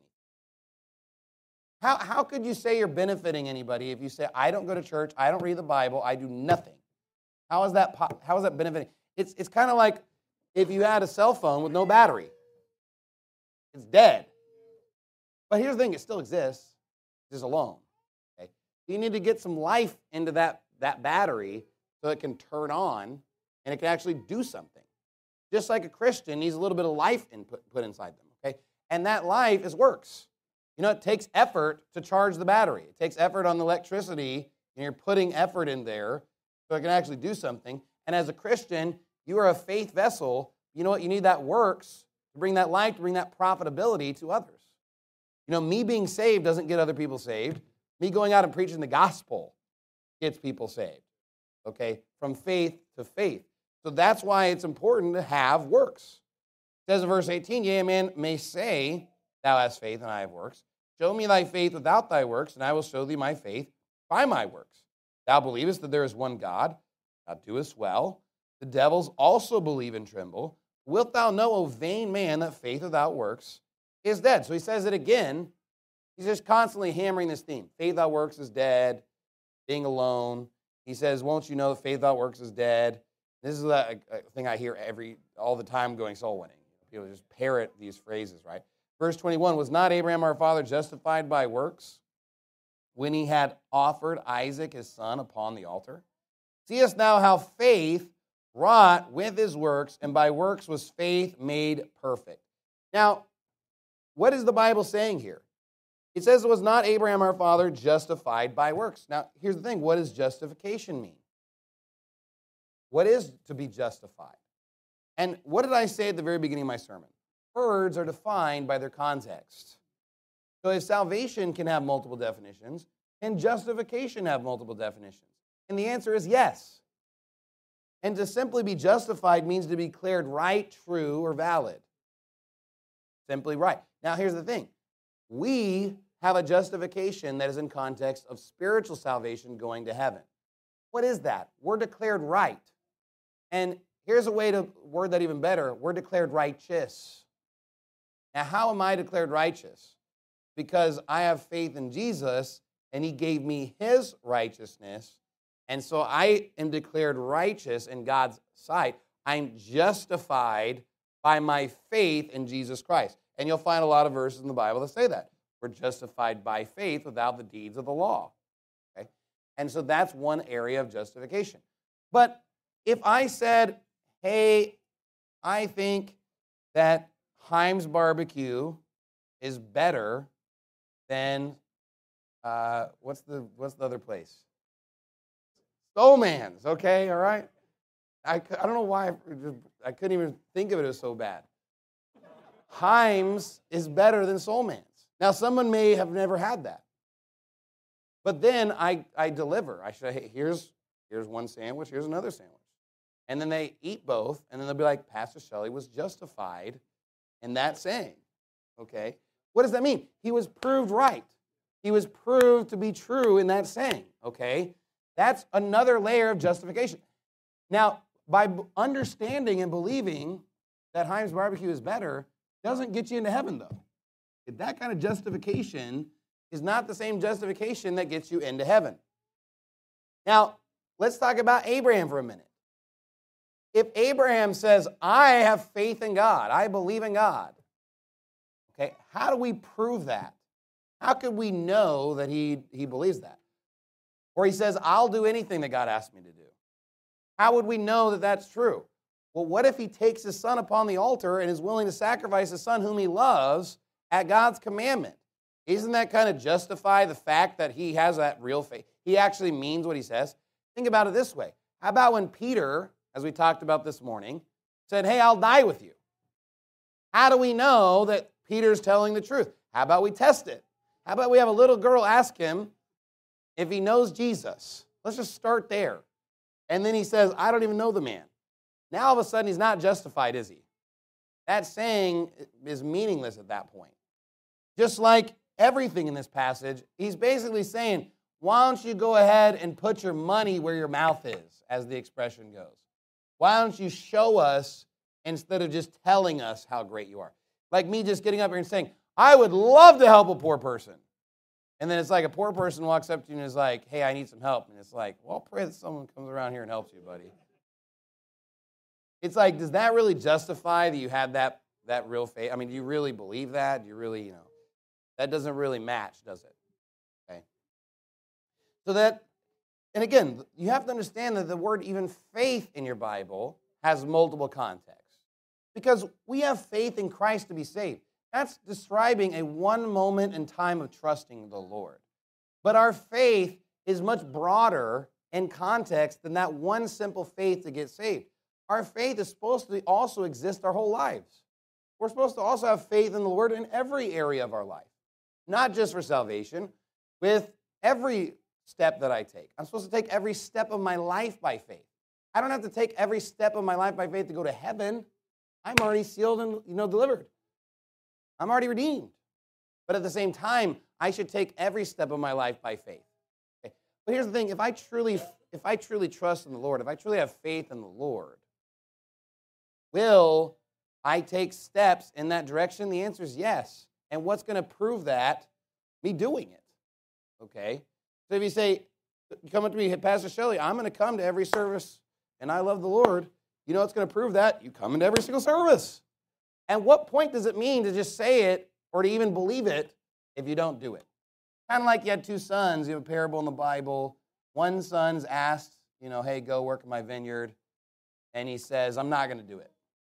How, how could you say you're benefiting anybody if you say, I don't go to church, I don't read the Bible, I do nothing? How is that, how is that benefiting? It's, it's kind of like if you had a cell phone with no battery. It's dead. But here's the thing, it still exists, it's just alone. Okay? You need to get some life into that, that battery so it can turn on and it can actually do something. Just like a Christian needs a little bit of life input put inside them. Okay? And that life is works. You know, it takes effort to charge the battery. It takes effort on the electricity, and you're putting effort in there so it can actually do something. And as a Christian, you are a faith vessel. You know what? You need that works to bring that life, to bring that profitability to others. You know, me being saved doesn't get other people saved. Me going out and preaching the gospel gets people saved. Okay? From faith to faith. So that's why it's important to have works. It says in verse eighteen, yea, a man may say, thou hast faith and I have works. Show me thy faith without thy works, and I will show thee my faith by my works. Thou believest that there is one God, thou doest well. The devils also believe and tremble. Wilt thou know, O vain man, that faith without works is dead? So he says it again. He's just constantly hammering this theme. Faith without works is dead, being alone. He says, won't you know that faith without works is dead? This is a, a thing I hear every all the time going soul winning. People just parrot these phrases, right? Verse twenty-one, was not Abraham our father justified by works when he had offered Isaac his son upon the altar? Seest now how faith wrought with his works, and by works was faith made perfect. Now, what is the Bible saying here? It says it was not Abraham our father justified by works. Now, here's the thing. What does justification mean? What is to be justified? And what did I say at the very beginning of my sermon? Words are defined by their context. So if salvation can have multiple definitions, can justification have multiple definitions? And the answer is yes. And to simply be justified means to be declared right, true, or valid. Simply right. Now, here's the thing. We have a justification that is in context of spiritual salvation going to heaven. What is that? We're declared right. And here's a way to word that even better. We're declared righteous. Now, how am I declared righteous? Because I have faith in Jesus, and he gave me his righteousness, and so I am declared righteous in God's sight. I'm justified by my faith in Jesus Christ. And you'll find a lot of verses in the Bible that say that. We're justified by faith without the deeds of the law. Okay? And so that's one area of justification. But if I said, hey, I think that Heim's Barbecue is better than, uh, what's the what's the other place? Soul Man's, okay, all right? I, I don't know why I, just, I couldn't even think of it as so bad. Heim's is better than Soul Man's. Now, someone may have never had that. But then I, I deliver. I say, hey, here's, here's one sandwich, here's another sandwich. And then they eat both, and then they'll be like, Pastor Shelley was justified in that saying. Okay? What does that mean? He was proved right. He was proved to be true in that saying. Okay? That's another layer of justification. Now, by understanding and believing that Heim's Barbecue is better doesn't get you into heaven, though. That kind of justification is not the same justification that gets you into heaven. Now, let's talk about Abraham for a minute. If Abraham says, I have faith in God, I believe in God, okay, how do we prove that? How could we know that he, he believes that? Or he says, I'll do anything that God asks me to do. How would we know that that's true? Well, what if he takes his son upon the altar and is willing to sacrifice his son whom he loves at God's commandment? Isn't that kind of justify the fact that he has that real faith? He actually means what he says. Think about it this way. How about when Peter, as we talked about this morning, said, hey, I'll die with you? How do we know that Peter's telling the truth? How about we test it? How about we have a little girl ask him if he knows Jesus? Let's just start there. And then he says, I don't even know the man. Now all of a sudden he's not justified, is he? That saying is meaningless at that point. Just like everything in this passage, he's basically saying, why don't you go ahead and put your money where your mouth is, as the expression goes. Why don't you show us instead of just telling us how great you are? Like me just getting up here and saying, I would love to help a poor person. And then it's like a poor person walks up to you and is like, hey, I need some help. And it's like, well, pray that someone comes around here and helps you, buddy. It's like, does that really justify that you had that, that real faith? I mean, do you really believe that? Do you really, you know, that doesn't really match, does it? Okay. So that, and again, you have to understand that the word even faith in your Bible has multiple contexts. Because we have faith in Christ to be saved. That's describing a one moment in time of trusting the Lord. But our faith is much broader in context than that one simple faith to get saved. Our faith is supposed to also exist our whole lives. We're supposed to also have faith in the Lord in every area of our life. Not just for salvation, with every step that I take. I'm supposed to take every step of my life by faith. I don't have to take every step of my life by faith to go to heaven. I'm already sealed and, you know, delivered. I'm already redeemed. But at the same time, I should take every step of my life by faith. Okay? But here's the thing, if I truly if I truly trust in the Lord, if I truly have faith in the Lord, will I take steps in that direction? The answer is yes. And what's going to prove that me doing it. Okay? So if you say, you come up to me, Pastor Shelley, I'm going to come to every service, and I love the Lord, you know what's going to prove that? You come into every single service. And what point does it mean to just say it or to even believe it if you don't do it? Kind of like you had two sons. You have a parable in the Bible. One son's asked, you know, hey, go work in my vineyard. And he says, I'm not going to do it.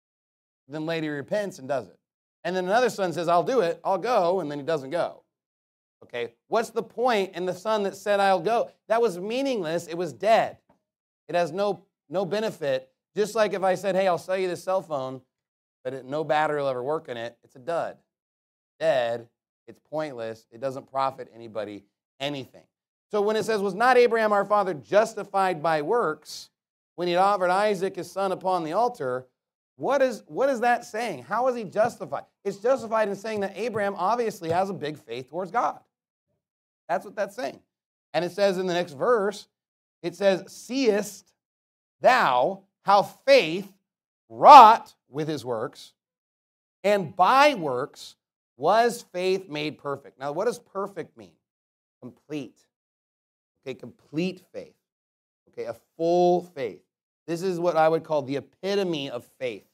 Then later he repents and does it. And then another son says, I'll do it, I'll go, and then he doesn't go. Okay, what's the point in the son that said, I'll go? That was meaningless. It was dead. It has no, no benefit. Just like if I said, hey, I'll sell you this cell phone, but it, no battery will ever work in it, it's a dud. Dead, it's pointless, it doesn't profit anybody anything. So when it says, was not Abraham our father justified by works when he offered Isaac his son upon the altar, what is, what is that saying? How is he justified? It's justified in saying that Abraham obviously has a big faith towards God. That's what that's saying. And it says in the next verse, it says, seest thou how faith wrought with his works, and by works was faith made perfect. Now, what does perfect mean? Complete. Okay, complete faith. Okay, a full faith. This is what I would call the epitome of faith.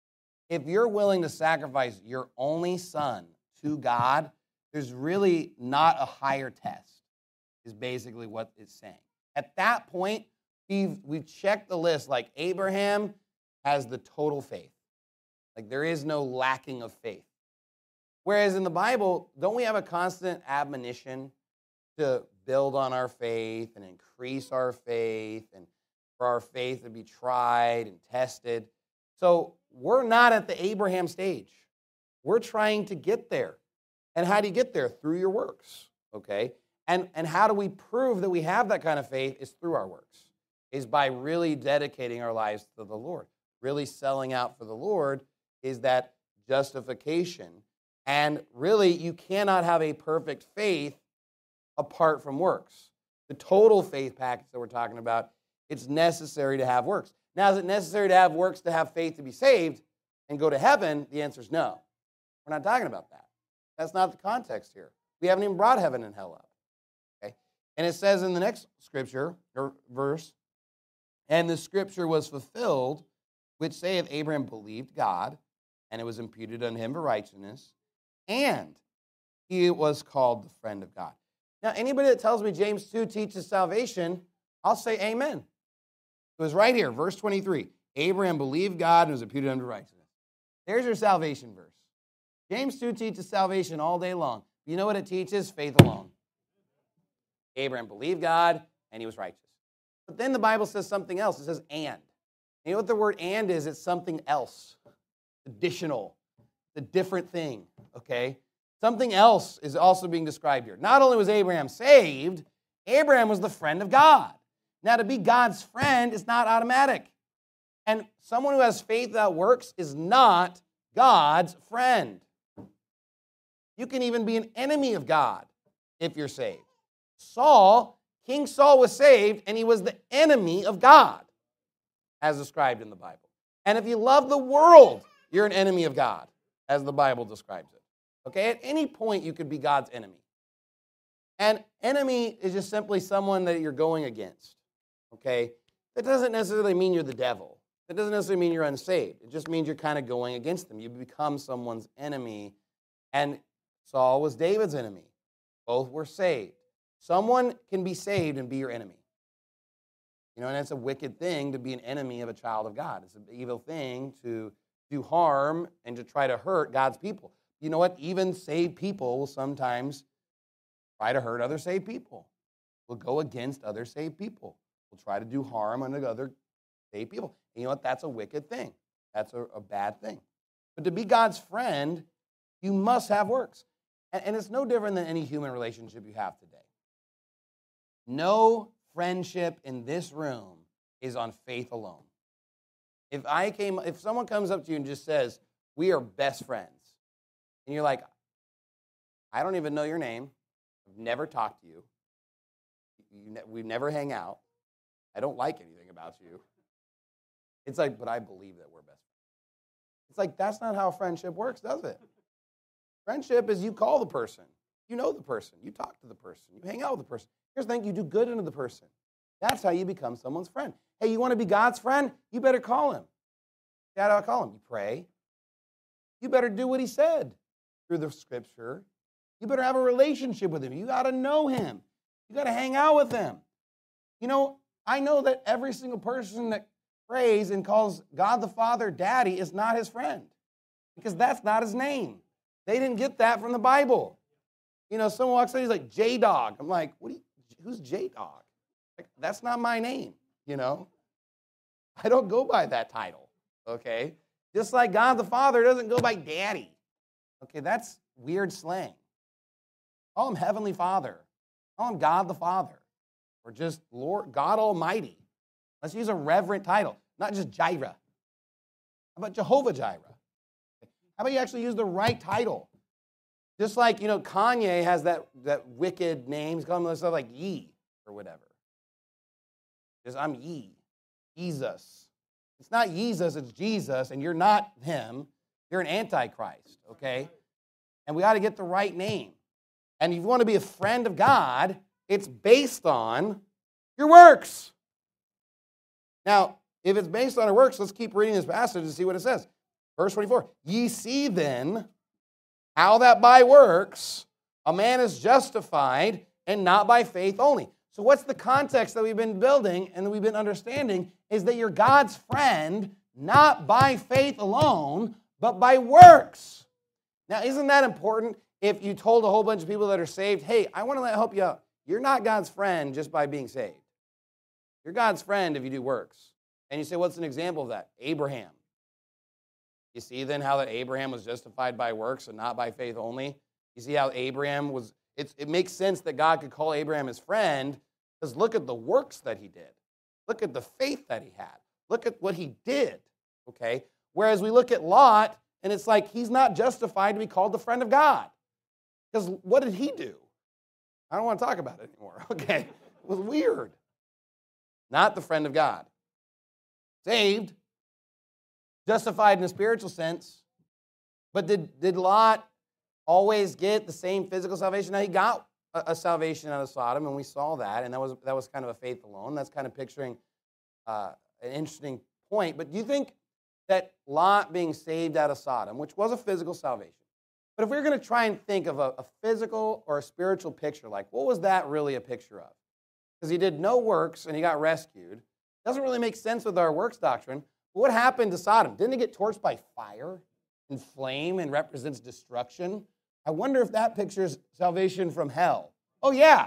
If you're willing to sacrifice your only son to God, there's really not a higher test, is basically what it's saying. At that point, we've, we've checked the list. Like Abraham has the total faith. Like there is no lacking of faith. Whereas in the Bible, don't we have a constant admonition to build on our faith and increase our faith and for our faith to be tried and tested? So we're not at the Abraham stage. We're trying to get there. And how do you get there? Through your works, okay? And, and how do we prove that we have that kind of faith? Is through our works, is by really dedicating our lives to the Lord. Really selling out for the Lord is that justification. And really, you cannot have a perfect faith apart from works. The total faith package that we're talking about, it's necessary to have works. Now, is it necessary to have works to have faith to be saved and go to heaven? The answer is no. We're not talking about that. That's not the context here. We haven't even brought heaven and hell up. Okay? And it says in the next scripture, or verse, and the scripture was fulfilled, which saith Abraham believed God, and it was imputed unto him for righteousness, and he was called the friend of God. Now, anybody that tells me James two teaches salvation, I'll say amen. It was right here, verse twenty-three. Abraham believed God and was imputed unto righteousness. There's your salvation verse. James two teaches salvation all day long. You know what it teaches? Faith alone. Abraham believed God, and he was righteous. But then the Bible says something else. It says and. You know what the word and is? It's something else. Additional. The different thing, okay? Something else is also being described here. Not only was Abraham saved, Abraham was the friend of God. Now, to be God's friend is not automatic. And someone who has faith without works is not God's friend. You can even be an enemy of God if you're saved. Saul, King Saul was saved, and he was the enemy of God, as described in the Bible. And if you love the world, you're an enemy of God, as the Bible describes it. Okay, at any point you could be God's enemy. And enemy is just simply someone that you're going against. Okay, that doesn't necessarily mean you're the devil. It doesn't necessarily mean you're unsaved. It just means you're kind of going against them. You become someone's enemy. And Saul was David's enemy. Both were saved. Someone can be saved and be your enemy. You know, and it's a wicked thing to be an enemy of a child of God. It's an evil thing to do harm and to try to hurt God's people. You know what? Even saved people will sometimes try to hurt other saved people. Will go against other saved people. Will try to do harm unto other saved people. And you know what? That's a wicked thing. That's a, a bad thing. But to be God's friend, you must have works. And, and it's no different than any human relationship you have today. No friendship in this room is on faith alone. If I came, if someone comes up to you and just says, we are best friends, and you're like, I don't even know your name, I've never talked to you, you ne- we never hang out, I don't like anything about you. It's like, but I believe that we're best friends. It's like, that's not how friendship works, does it? Friendship is you call the person. You know the person. You talk to the person. You hang out with the person. Here's the thing, you do good unto the person. That's how you become someone's friend. Hey, you want to be God's friend? You better call him. How do I call him? You pray. You better do what he said through the scripture. You better have a relationship with him. You got to know him. You got to hang out with him. You know, I know that every single person that prays and calls God the Father Daddy is not his friend, because that's not his name. They didn't get that from the Bible. You know, someone walks in, he's like, J-Dog. I'm like, what? Are you, who's J-Dog? Like, that's not my name, you know. I don't go by that title, okay? Just like God the Father doesn't go by Daddy. Okay, that's weird slang. Call him Heavenly Father. Call him God the Father. Or just Lord God Almighty. Let's use a reverent title, not just Jireh. How about Jehovah Jireh? How about you actually use the right title? Just like, you know, Kanye has that, that wicked name. He's calling himself like Ye or whatever. Because I'm Ye. Jesus. It's not Jesus, it's Jesus, and you're not him. You're an antichrist, okay? And we got to get the right name. And if you want to be a friend of God, it's based on your works. Now, if it's based on our works, let's keep reading this passage and see what it says. Verse twenty-four, ye see then how that by works a man is justified, and not by faith only. So what's the context that we've been building and that we've been understanding is that you're God's friend, not by faith alone, but by works. Now, isn't that important? If you told a whole bunch of people that are saved, hey, I want to help you out. You're not God's friend just by being saved. You're God's friend if you do works. And you say, what's an example of that? Abraham. You see then how that Abraham was justified by works and not by faith only? You see how Abraham was, it's, it makes sense that God could call Abraham his friend, because look at the works that he did. Look at the faith that he had. Look at what he did, okay? Whereas we look at Lot, and it's like he's not justified to be called the friend of God. Because what did he do? I don't want to talk about it anymore, okay? It was weird. Not the friend of God. Saved, justified in a spiritual sense, but did, did Lot always get the same physical salvation? Now, he got a, a salvation out of Sodom, and we saw that, and that was, that was kind of a faith alone. That's kind of picturing uh, an interesting point. But do you think that Lot being saved out of Sodom, which was a physical salvation, but if we were going to try and think of a, a physical or a spiritual picture, like what was that really a picture of? Because he did no works and he got rescued. Doesn't really make sense with our works doctrine. But what happened to Sodom? Didn't it get torched by fire and flame and represents destruction? I wonder if that pictures salvation from hell. Oh, yeah.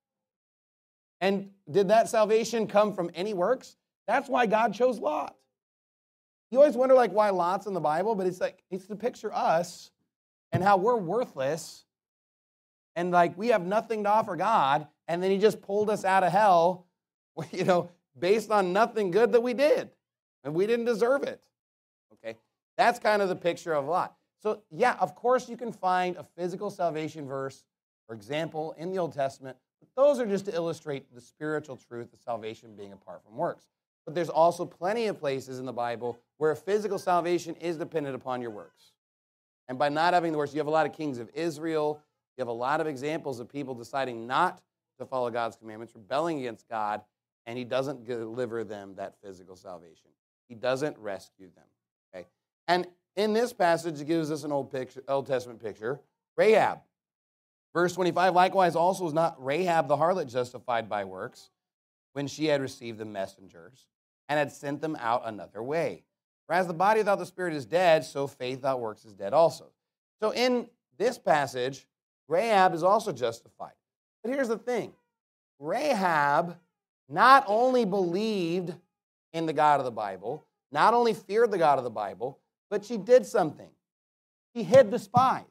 And did that salvation come from any works? That's why God chose Lot. You always wonder like why Lot's in the Bible, but it's like it's to picture us and how we're worthless and like we have nothing to offer God, and then he just pulled us out of hell, you know, based on nothing good that we did, and we didn't deserve it, okay? That's kind of the picture of Lot. So, yeah, of course you can find a physical salvation verse, for example, in the Old Testament, but those are just to illustrate the spiritual truth of salvation being apart from works. But there's also plenty of places in the Bible where physical salvation is dependent upon your works. And by not having the works, you have a lot of kings of Israel. You have a lot of examples of people deciding not to follow God's commandments, rebelling against God, and he doesn't deliver them that physical salvation. He doesn't rescue them. Okay? And in this passage, it gives us an Old, picture, Old Testament picture. Rahab. Verse twenty-five, likewise also was not Rahab the harlot justified by works when she had received the messengers and had sent them out another way. For as the body without the spirit is dead, so faith without works is dead also. So in this passage, Rahab is also justified. But here's the thing. Rahab not only believed in the God of the Bible, not only feared the God of the Bible, but she did something. She hid the spies.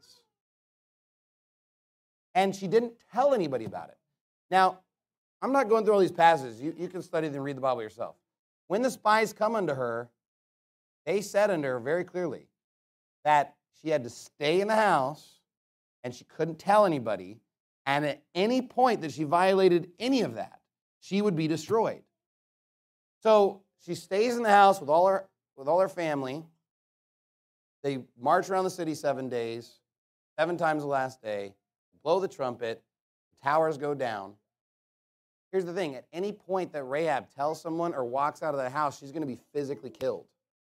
And she didn't tell anybody about it. Now, I'm not going through all these passages. You, you can study them and read the Bible yourself. When the spies come unto her, they said unto her very clearly that she had to stay in the house and she couldn't tell anybody. And at any point that she violated any of that, she would be destroyed. So she stays in the house with all her, with all her family. They march around the city seven days, seven times the last day. blow the trumpet, the towers go down. Here's the thing. At any point that Rahab tells someone or walks out of the house, she's going to be physically killed.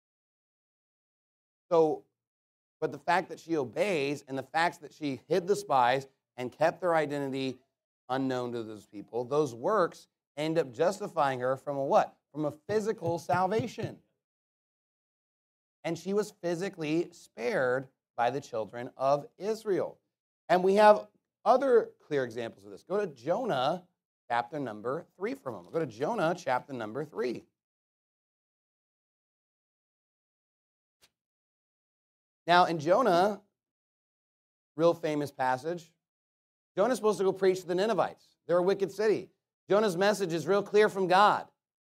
So, but the fact that she obeys and the fact that she hid the spies and kept their identity unknown to those people, those works end up justifying her from a what? From a physical salvation. And she was physically spared by the children of Israel. And we have other clear examples of this. Go to Jonah chapter number three for a moment. Go to Jonah chapter number three. Now, in Jonah, real famous passage, Jonah's supposed to go preach to the Ninevites. They're a wicked city. Jonah's message is real clear from God.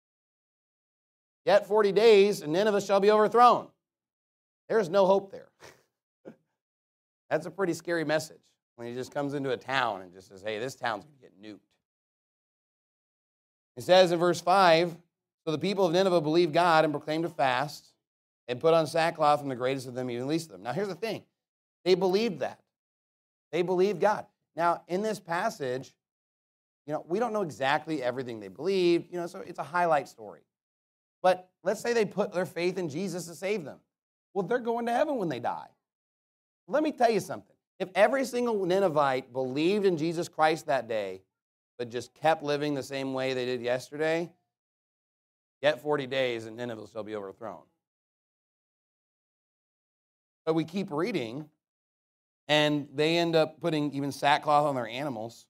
Yet forty days, and Nineveh shall be overthrown. There's no hope there. That's a pretty scary message when he just comes into a town and just says, hey, this town's going to get nuked. It says in verse five, so the people of Nineveh believed God and proclaimed a fast and put on sackcloth from the greatest of them even the least of them. Now, here's the thing. They believed that. They believed God. Now, in this passage, you know, we don't know exactly everything they believed, you know, so it's a highlight story. But let's say they put their faith in Jesus to save them. Well, they're going to heaven when they die. Let me tell you something. If every single Ninevite believed in Jesus Christ that day, but just kept living the same way they did yesterday, yet forty days and Nineveh shall be overthrown. But we keep reading, and they end up putting even sackcloth on their animals.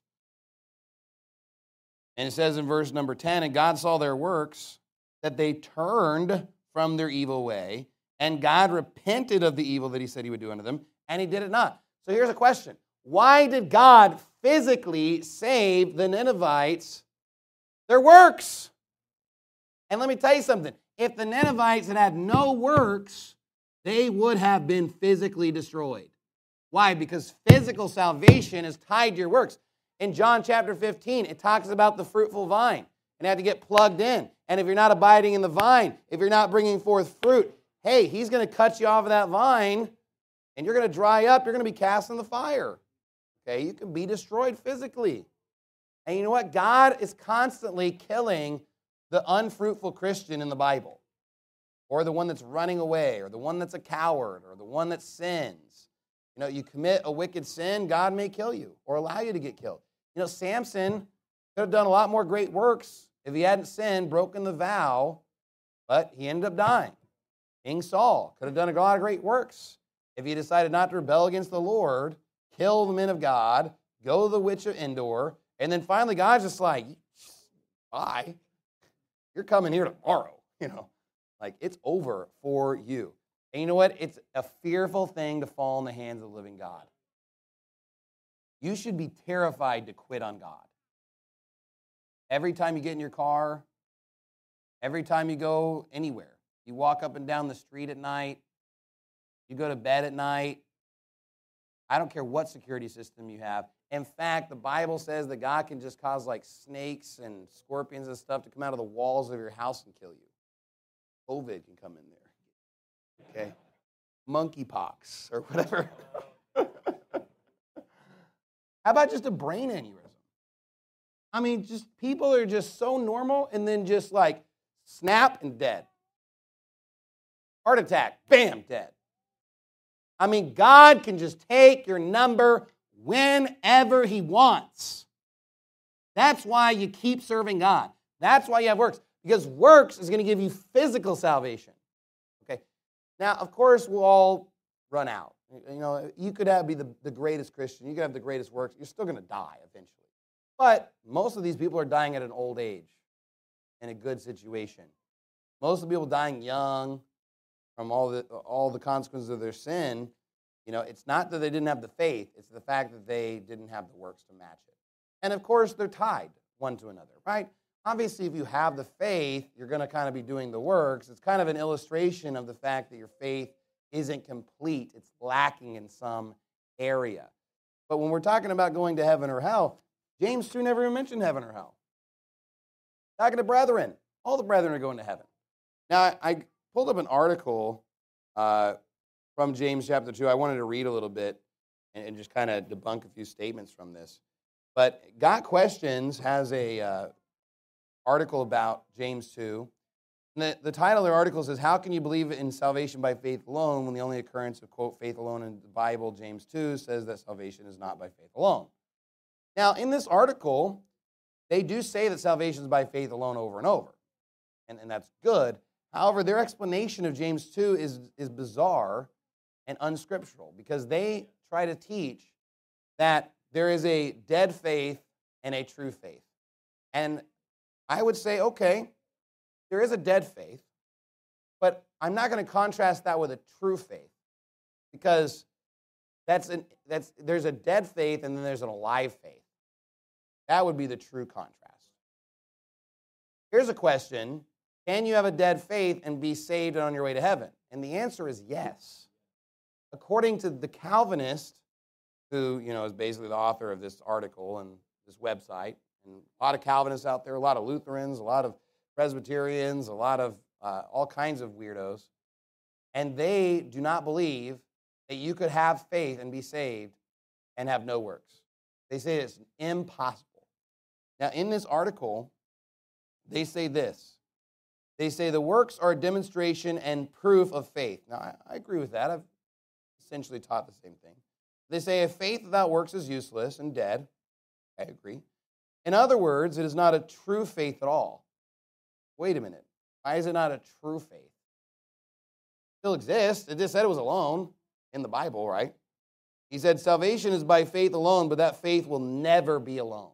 And it says in verse number ten, and God saw their works, that they turned from their evil way, and God repented of the evil that he said he would do unto them, and he did it not. So here's a question. Why did God physically save the Ninevites? Their works. And let me tell you something. If the Ninevites had had no works, they would have been physically destroyed. Why? Because physical salvation is tied to your works. In John chapter fifteen, it talks about the fruitful vine and had to get plugged in. And if you're not abiding in the vine, if you're not bringing forth fruit, hey, he's going to cut you off of that vine, and you're going to dry up. You're going to be cast in the fire. Okay, you can be destroyed physically. And you know what? God is constantly killing the unfruitful Christian in the Bible, or the one that's running away, or the one that's a coward, or the one that sins. You know, you commit a wicked sin, God may kill you or allow you to get killed. You know, Samson could have done a lot more great works if he hadn't sinned, broken the vow, but he ended up dying. King Saul could have done a lot of great works if he decided not to rebel against the Lord, kill the men of God, go to the witch of Endor, and then finally God's just like, bye. You're coming here tomorrow, you know. Like, it's over for you. And you know what? It's a fearful thing to fall in the hands of the living God. You should be terrified to quit on God. Every time you get in your car, every time you go anywhere, you walk up and down the street at night, you go to bed at night, I don't care what security system you have. In fact, the Bible says that God can just cause like snakes and scorpions and stuff to come out of the walls of your house and kill you. COVID can come in there. Okay? Monkeypox or whatever. How about just a brain aneurysm? I mean, just people are just so normal and then just like snap and dead. Heart attack, bam, dead. I mean, God can just take your number whenever he wants. That's why you keep serving God. That's why you have works. Because works is going to give you physical salvation. Okay. Now, of course, we'll all run out. You know, you could have be the, the greatest Christian. You could have the greatest works. You're still going to die eventually. But most of these people are dying at an old age in a good situation. Most of the people dying young from all the all the consequences of their sin, you know, it's not that they didn't have the faith. It's the fact that they didn't have the works to match it. And, of course, they're tied one to another, right? Obviously, if you have the faith, you're going to kind of be doing the works. It's kind of an illustration of the fact that your faith isn't complete. It's lacking in some area. But when we're talking about going to heaven or hell, James two never even mentioned heaven or hell. Talking to brethren. All the brethren are going to heaven. Now, I, I pulled up an article uh, from James chapter two. I wanted to read a little bit. and, and just kind of debunk a few statements from this. But Got Questions has a uh, article about James two. And the, the title of their article says, how can you believe in salvation by faith alone when the only occurrence of, quote, faith alone in the Bible, James two, says that salvation is not by faith alone. Now, in this article, they do say that salvation is by faith alone over and over, and, and that's good. However, their explanation of James two is, is bizarre and unscriptural because they try to teach that there is a dead faith and a true faith. And I would say, okay, there is a dead faith, but I'm not going to contrast that with a true faith because that's an, that's, there's a dead faith and then there's an alive faith. That would be the true contrast. Here's a question. Can you have a dead faith and be saved and on your way to heaven? And the answer is yes. According to the Calvinist, who you know is basically the author of this article and this website, and a lot of Calvinists out there, a lot of Lutherans, a lot of Presbyterians, a lot of uh, all kinds of weirdos, and they do not believe that you could have faith and be saved and have no works. They say it's impossible. Now, in this article, they say this. They say the works are a demonstration and proof of faith. Now, I, I agree with that. I've essentially taught the same thing. They say if faith without works is useless and dead. I agree. In other words, it is not a true faith at all. Wait a minute. Why is it not a true faith? It still exists. It just said it was alone in the Bible, right? He said salvation is by faith alone, but that faith will never be alone.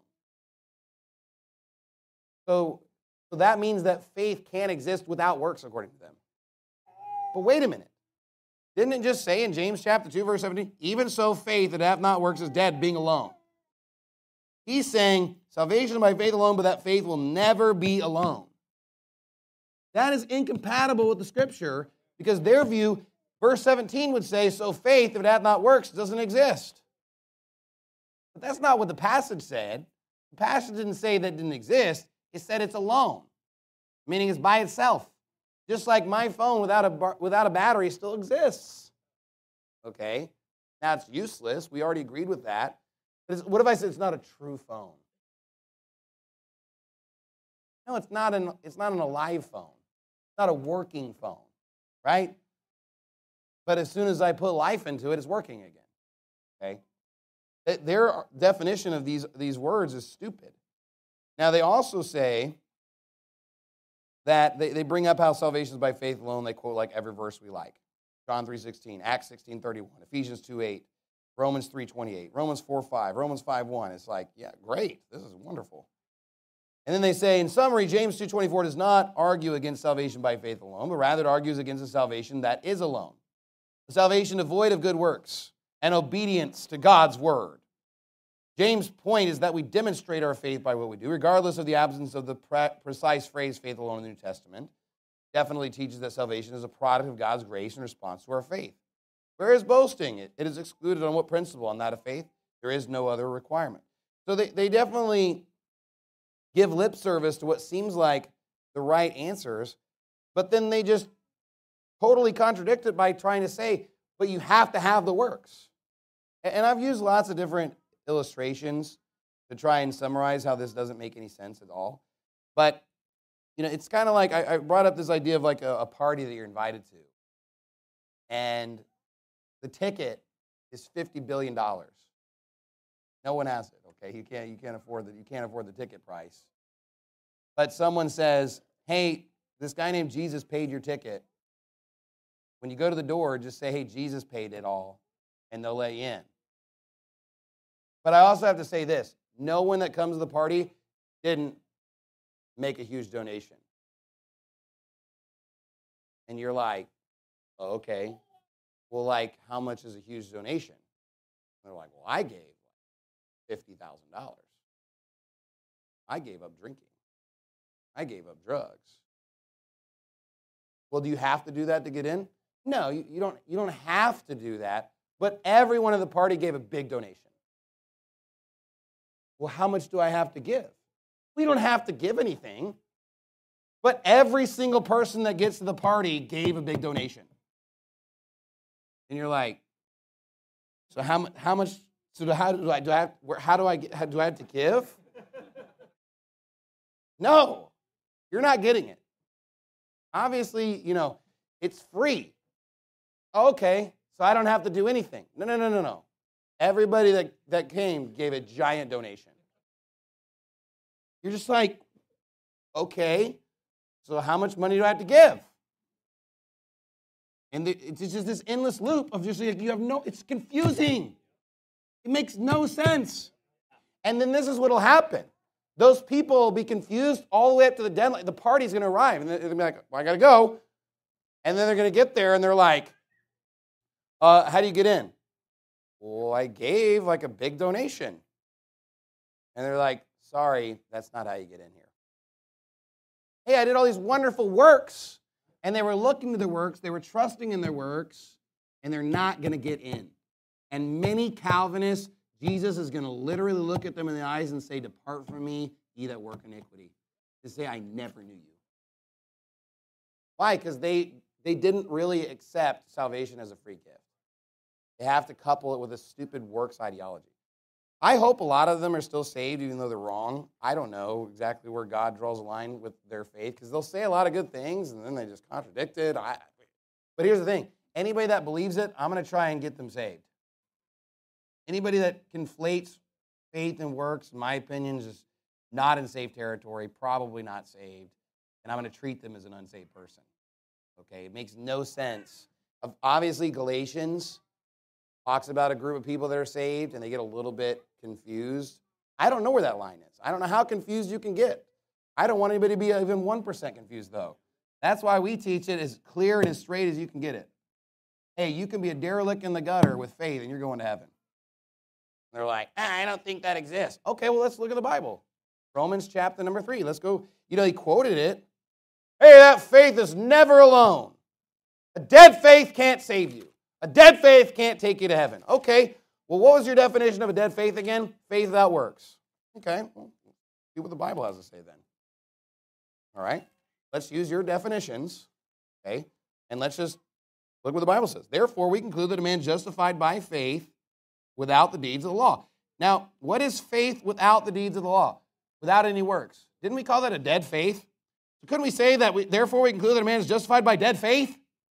So, so that means that faith can't exist without works, according to them. But wait a minute. Didn't it just say in James chapter two, verse seventeen, even so faith that hath not works is dead, being alone? He's saying salvation is by faith alone, but that faith will never be alone. That is incompatible with the Scripture because their view, verse seventeen would say, so faith, if it hath not works, doesn't exist. But that's not what the passage said. The passage didn't say that it didn't exist. It said it's alone, meaning it's by itself. Just like my phone without a, without a battery still exists. Okay? Now it's useless. We already agreed with that. But what if I said it's not a true phone? No, it's not an, it's not an alive phone. It's not a working phone, right? But as soon as I put life into it, it's working again. Okay? Their definition of these, these words is stupid. Now, they also say that they, they bring up how salvation is by faith alone. They quote like every verse we like. John three sixteen, Acts sixteen thirty-one, Ephesians two eight, Romans three twenty-eight, Romans four five, Romans five one. It's like, yeah, great. This is wonderful. And then they say, in summary, James two twenty-four does not argue against salvation by faith alone, but rather it argues against the salvation that is alone. The salvation devoid of good works and obedience to God's word. James' point is that we demonstrate our faith by what we do, regardless of the absence of the pre- precise phrase faith alone in the New Testament. Definitely teaches that salvation is a product of God's grace in response to our faith. Where is boasting? It, it is excluded on what principle? On that of faith? There is no other requirement. So they, they definitely give lip service to what seems like the right answers, but then they just totally contradict it by trying to say, but you have to have the works. And I've used lots of different illustrations to try and summarize how this doesn't make any sense at all. But, you know, it's kind of like I, I brought up this idea of like a, a party that you're invited to. And the ticket is fifty billion dollars. No one has it, okay? You can't, you can't afford the, you can't afford the ticket price. But someone says, hey, this guy named Jesus paid your ticket. When you go to the door, just say, hey, Jesus paid it all, and they'll let you in. But I also have to say this. No one that comes to the party didn't make a huge donation. And you're like, oh, okay. Well, like, how much is a huge donation? And they're like, well, I gave fifty thousand dollars. I gave up drinking. I gave up drugs. Well, do you have to do that to get in? No, you, you don't, you don't have to do that. But everyone at the party gave a big donation. Well, how much do I have to give? We don't have to give anything. But every single person that gets to the party gave a big donation. And you're like, So how, mu- how much, so do- how do I, do I have, where, how do I get, how, do I have to give? No, you're not getting it. Obviously, you know, it's free. Okay, so I don't have to do anything. No, no, no, no, no. Everybody that, that came gave a giant donation. You're just like, okay, so how much money do I have to give? And the, it's just this endless loop of just like, you have no, it's confusing. It makes no sense. And then this is what will happen. Those people will be confused all the way up to the deadline. The party's going to arrive, and they're going to be like, well, I got to go. And then they're going to get there, and they're like, uh, how do you get in? Well, I gave like a big donation. And they're like, sorry, that's not how you get in here. Hey, I did all these wonderful works. And they were looking to their works, they were trusting in their works, and they're not going to get in. And many Calvinists, Jesus is going to literally look at them in the eyes and say, depart from me, ye that work iniquity. To say, I never knew you. Why? Because they, they didn't really accept salvation as a free gift. They have to couple it with a stupid works ideology. I hope a lot of them are still saved, even though they're wrong. I don't know exactly where God draws a line with their faith, because they'll say a lot of good things, and then they just contradict it. I, but here's the thing. Anybody that believes it, I'm going to try and get them saved. Anybody that conflates faith and works, in my opinion, is just not in safe territory, probably not saved, and I'm going to treat them as an unsaved person. Okay? It makes no sense. Obviously, Galatians talks about a group of people that are saved, and they get a little bit confused. I don't know where that line is. I don't know how confused you can get. I don't want anybody to be even one percent confused, though. That's why we teach it as clear and as straight as you can get it. Hey, you can be a derelict in the gutter with faith, and you're going to heaven. They're like, ah, I don't think that exists. Okay, well, let's look at the Bible. Romans chapter number three. Let's go. You know, he quoted it. Hey, that faith is never alone. A dead faith can't save you. A dead faith can't take you to heaven. Okay, well, what was your definition of a dead faith again? Faith without works. Okay, well, see what the Bible has to say then. All right, let's use your definitions, okay, and let's just look what the Bible says. Therefore, we conclude that a man justified by faith without the deeds of the law. Now, what is faith without the deeds of the law? Without any works. Didn't we call that a dead faith? So couldn't we say that, we, therefore, we conclude that a man is justified by dead faith?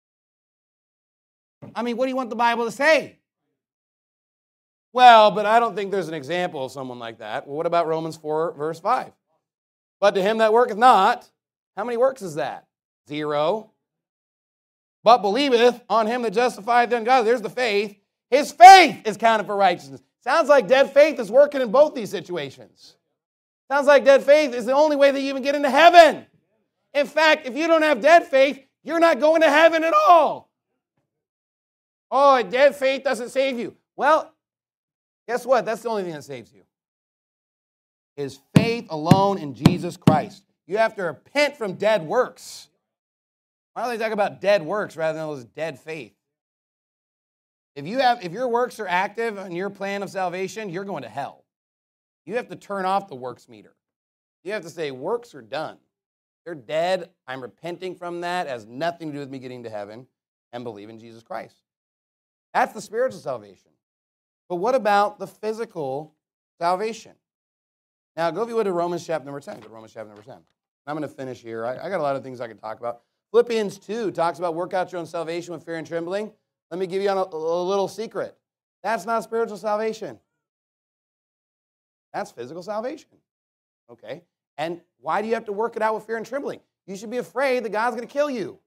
I mean, what do you want the Bible to say? Well, but I don't think there's an example of someone like that. Well, what about Romans four, verse five? But to him that worketh not, how many works is that? Zero. But believeth on him that justifieth them God. There's the faith. His faith is counted for righteousness. Sounds like dead faith is working in both these situations. Sounds like dead faith is the only way that you even get into heaven. In fact, if you don't have dead faith, you're not going to heaven at all. Oh, dead faith doesn't save you. Well, guess what? That's the only thing that saves you. Is faith alone in Jesus Christ. You have to repent from dead works. Why don't they talk about dead works rather than those dead faith? If you have, if your works are active in your plan of salvation, you're going to hell. You have to turn off the works meter. You have to say, works are done. They're dead. I'm repenting from that. It has nothing to do with me getting to heaven, and believe in Jesus Christ. That's the spiritual salvation. But what about the physical salvation? Now, go if you would to Romans chapter number ten. Go to Romans chapter number ten. I'm going to finish here. I, I got a lot of things I could talk about. Philippians two talks about work out your own salvation with fear and trembling. Let me give you a, a little secret. That's not spiritual salvation. That's physical salvation. Okay? And why do you have to work it out with fear and trembling? You should be afraid that God's going to kill you.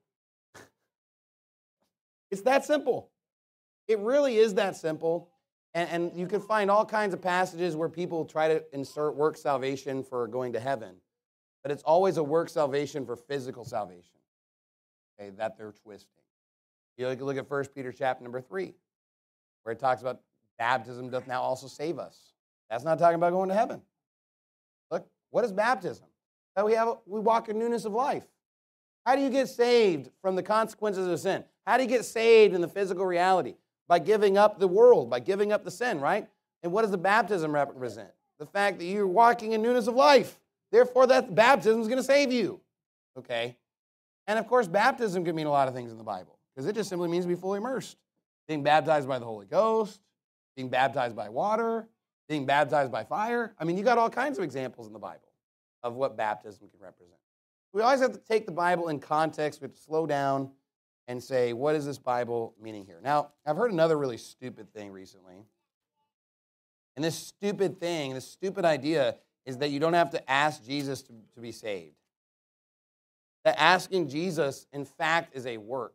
It's that simple. It really is that simple. And, and you can find all kinds of passages where people try to insert work salvation for going to heaven. But it's always a work salvation for physical salvation. Okay, that they're twisting. You can look at First Peter chapter number three, where it talks about baptism doth now also save us. That's not talking about going to heaven. Look, what is baptism? That we have, we walk in newness of life. How do you get saved from the consequences of sin? How do you get saved in the physical reality? By giving up the world, by giving up the sin, right? And what does the baptism represent? The fact that you're walking in newness of life. Therefore, that baptism is going to save you. Okay? And of course, baptism can mean a lot of things in the Bible, because it just simply means to be fully immersed. Being baptized by the Holy Ghost, being baptized by water, being baptized by fire. I mean, you got all kinds of examples in the Bible of what baptism can represent. We always have to take the Bible in context. We have to slow down and say, what is this Bible meaning here? Now, I've heard another really stupid thing recently. And this stupid thing, this stupid idea is that you don't have to ask Jesus to, to be saved. That asking Jesus, in fact, is a work.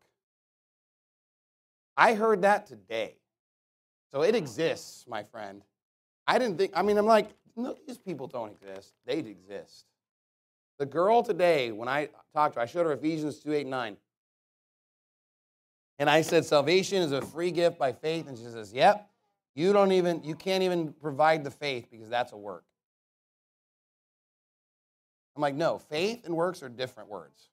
I heard that today. So it exists, my friend. I didn't think, I mean, I'm like, no, these people don't exist. They exist. The girl today, when I talked to her, I showed her Ephesians two, eight, and nine. And I said, salvation is a free gift by faith. And she says, yep, you don't even, you can't even provide the faith because that's a work. I'm like, no, faith and works are different words.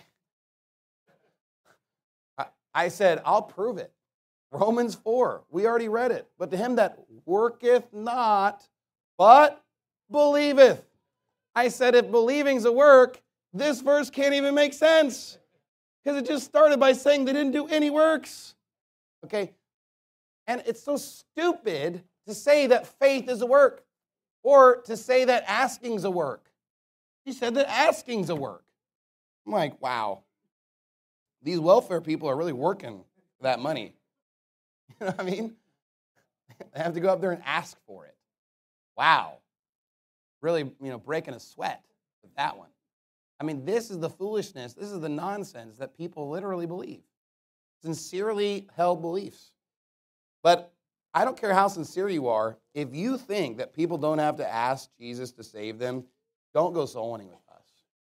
I, I said, I'll prove it. Romans four, we already read it. But to him that worketh not, but believeth. I said, if believing's a work, this verse can't even make sense. Because it just started by saying they didn't do any works. Okay? And it's so stupid to say that faith is a work. Or to say that asking's a work. He said that asking's a work. I'm like, wow. These welfare people are really working for that money. You know what I mean? They have to go up there and ask for it. Wow. Really, you know, breaking a sweat with that one. I mean, this is the foolishness, this is the nonsense that people literally believe. Sincerely held beliefs. But I don't care how sincere you are, if you think that people don't have to ask Jesus to save them, don't go soul winning with us.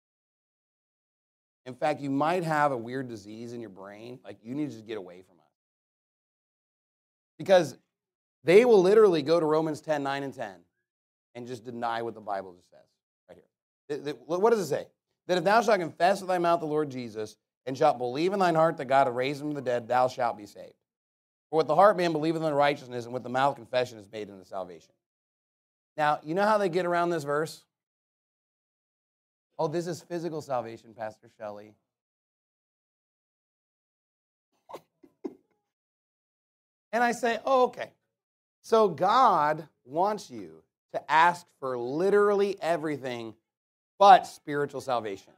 In fact, you might have a weird disease in your brain, like you need to just get away from us. Because they will literally go to Romans ten, nine, and ten and just deny what the Bible just says right here. What does it say? That if thou shalt confess with thy mouth the Lord Jesus, and shalt believe in thine heart that God hath raised him from the dead, thou shalt be saved. For with the heart man believeth unto righteousness, and with the mouth confession is made unto salvation. Now, you know how they get around this verse? Oh, this is physical salvation, Pastor Shelley. And I say, oh, okay. So God wants you to ask for literally everything but spiritual salvation.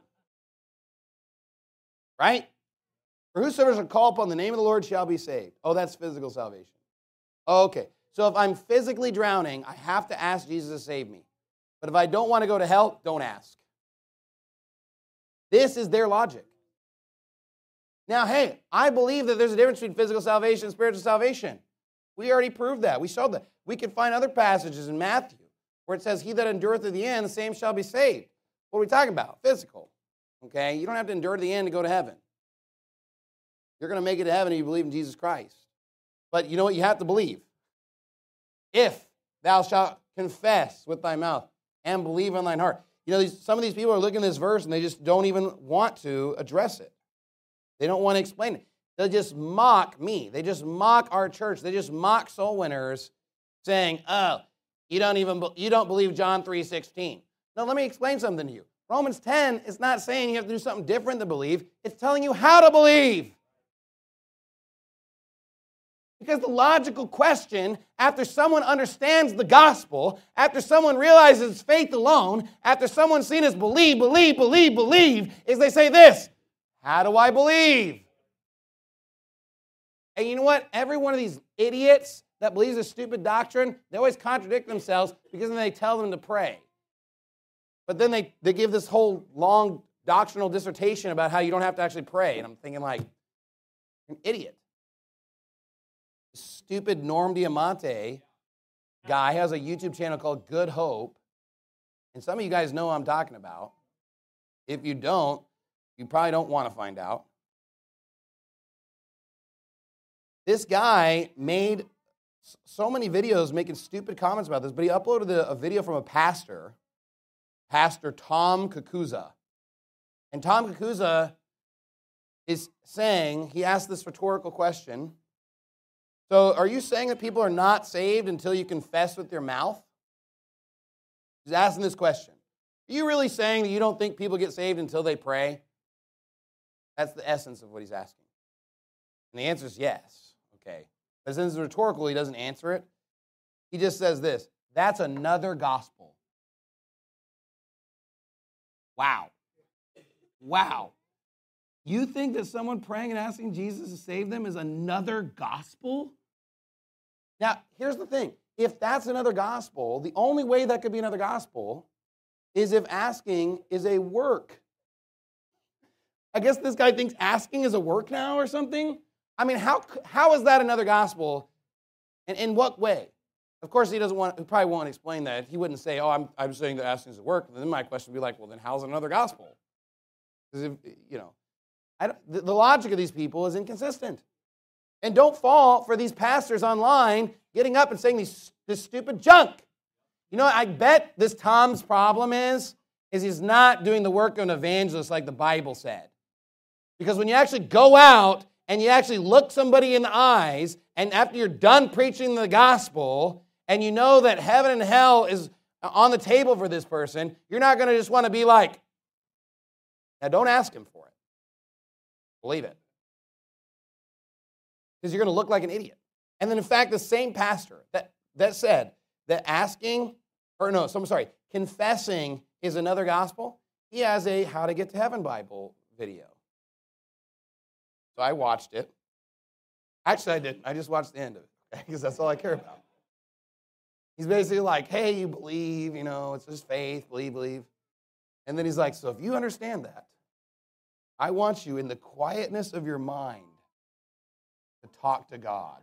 Right? For whosoever shall call upon the name of the Lord shall be saved. Oh, that's physical salvation. Okay. So if I'm physically drowning, I have to ask Jesus to save me. But if I don't want to go to hell, don't ask. This is their logic. Now, hey, I believe that there's a difference between physical salvation and spiritual salvation. We already proved that. We showed that. We can find other passages in Matthew where it says, he that endureth to the end, the same shall be saved. What are we talking about? Physical. Okay? You don't have to endure to the end to go to heaven. You're going to make it to heaven if you believe in Jesus Christ. But you know what you have to believe? If thou shalt confess with thy mouth and believe in thine heart. You know, these, some of these people are looking at this verse and they just don't even want to address it. They don't want to explain it. They just mock me. They just mock our church. They just mock soul winners saying, oh, you don't even you don't believe John three sixteen. No, let me explain something to you. Romans ten is not saying you have to do something different to believe. It's telling you how to believe. Because the logical question, after someone understands the gospel, after someone realizes it's faith alone, after someone's seen us believe, believe, believe, believe, is they say this, how do I believe? And you know what? Every one of these idiots that believes a stupid doctrine, they always contradict themselves because then they tell them to pray. But then they, they give this whole long doctrinal dissertation about how you don't have to actually pray. And I'm thinking like, an idiot. Stupid Norm Diamante guy has a YouTube channel called Good Hope. And some of you guys know what I'm talking about. If you don't, you probably don't want to find out. This guy made so many videos making stupid comments about this, but he uploaded a, a video from a pastor, Pastor Tom Kakuza. And Tom Kakuza is saying, he asked this rhetorical question, so are you saying that people are not saved until you confess with your mouth? He's asking this question. Are you really saying that you don't think people get saved until they pray? That's the essence of what he's asking. And the answer is yes. Okay. But since it's rhetorical, he doesn't answer it. He just says this, that's another gospel. Wow. Wow. You think that someone praying and asking Jesus to save them is another gospel? Now, here's the thing. If that's another gospel, the only way that could be another gospel is if asking is a work. I guess this guy thinks asking is a work now or something. I mean, how how is that another gospel? And in what way? Of course, he doesn't want. He probably won't explain that. He wouldn't say, "Oh, I'm I'm saying that asking is a work." And then my question would be like, "Well, then how's it another gospel?" Because if you know, I don't, the, the logic of these people is inconsistent. And don't fall for these pastors online getting up and saying these, this stupid junk. You know, I bet this Tom's problem is, is he's not doing the work of an evangelist like the Bible said. Because when you actually go out and you actually look somebody in the eyes, and after you're done preaching the gospel, and you know that heaven and hell is on the table for this person, you're not going to just want to be like, now don't ask him for it. Believe it. Because you're going to look like an idiot. And then, in fact, the same pastor that, that said that asking, or no, so I'm sorry, confessing is another gospel, he has a How to Get to Heaven Bible video. So I watched it. Actually, I didn't. I just watched the end of it, okay? Because that's all I care about. He's basically like, hey, you believe, you know, it's just faith, believe, believe. And then he's like, so if you understand that, I want you in the quietness of your mind to talk to God.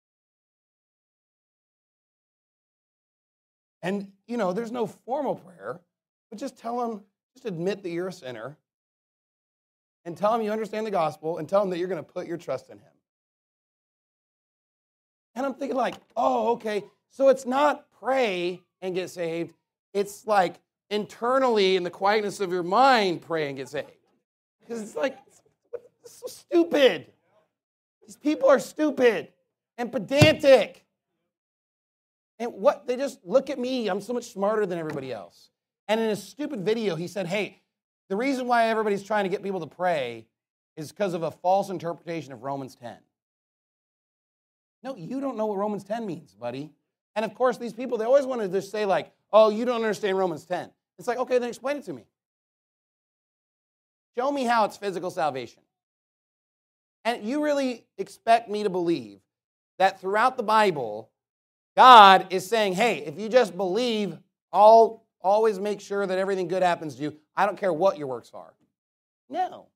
And, you know, there's no formal prayer, but just tell him, just admit that you're a sinner, and tell him you understand the gospel, and tell him that you're going to put your trust in him. And I'm thinking like, oh, okay, so it's not pray and get saved. It's like internally in the quietness of your mind, pray and get saved. Because it's like, it's so stupid. These people are stupid and pedantic. And what, they just look at me, I'm so much smarter than everybody else. And in a stupid video, he said, hey, the reason why everybody's trying to get people to pray is because of a false interpretation of Romans ten. No, you don't know what Romans ten means, buddy. And of course, these people, they always want to just say like, oh, you don't understand Romans ten. It's like, okay, then explain it to me. Show me how it's physical salvation. And you really expect me to believe that throughout the Bible, God is saying, hey, if you just believe, I'll always make sure that everything good happens to you. I don't care what your works are. No.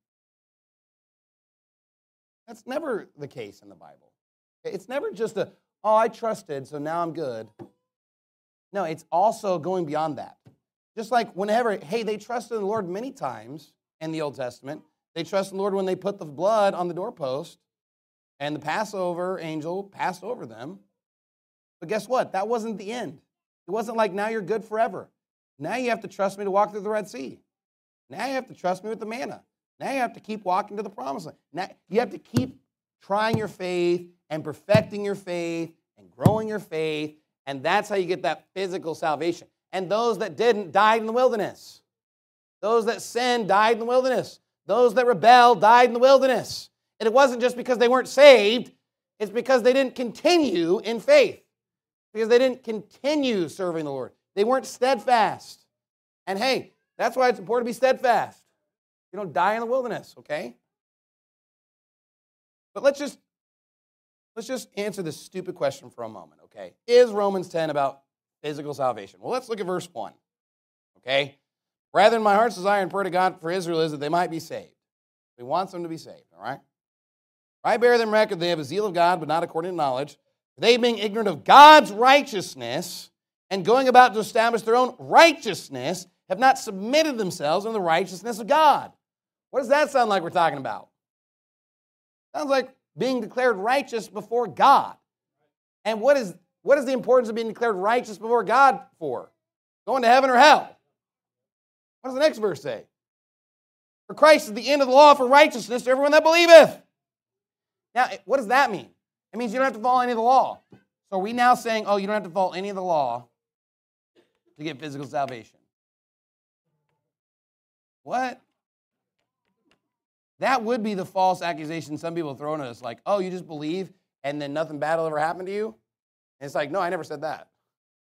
That's never the case in the Bible. It's never just a, oh, I trusted, so now I'm good. No, it's also going beyond that. Just like whenever, hey, they trusted in the Lord many times in the Old Testament. They trusted in the Lord when they put the blood on the doorpost and the Passover angel passed over them. But guess what? That wasn't the end. It wasn't like now you're good forever. Now you have to trust me to walk through the Red Sea. Now you have to trust me with the manna. Now you have to keep walking to the promised land. Now you have to keep trying your faith and perfecting your faith and growing your faith, and that's how you get that physical salvation. And those that didn't died in the wilderness. Those that sinned died in the wilderness. Those that rebelled died in the wilderness. And it wasn't just because they weren't saved, it's because they didn't continue in faith. Because they didn't continue serving the Lord. They weren't steadfast. And hey, that's why it's important to be steadfast. You don't die in the wilderness, okay? But let's just let's just answer this stupid question for a moment, okay? Is Romans ten about physical salvation? Well, let's look at verse one, okay? Rather than my heart's desire and prayer to God for Israel is that they might be saved. He wants them to be saved, all right? I bear them record they have a zeal of God, but not according to knowledge. They being ignorant of God's righteousness and going about to establish their own righteousness have not submitted themselves in the righteousness of God. What does that sound like we're talking about? Sounds like being declared righteous before God. And what is, what is the importance of being declared righteous before God for? Going to heaven or hell? What does the next verse say? For Christ is the end of the law for righteousness to everyone that believeth. Now, what does that mean? It means you don't have to follow any of the law. So are we now saying, oh, you don't have to follow any of the law to get physical salvation? What? That would be the false accusation some people throw at us, like, oh, you just believe and then nothing bad will ever happen to you? And it's like, no, I never said that.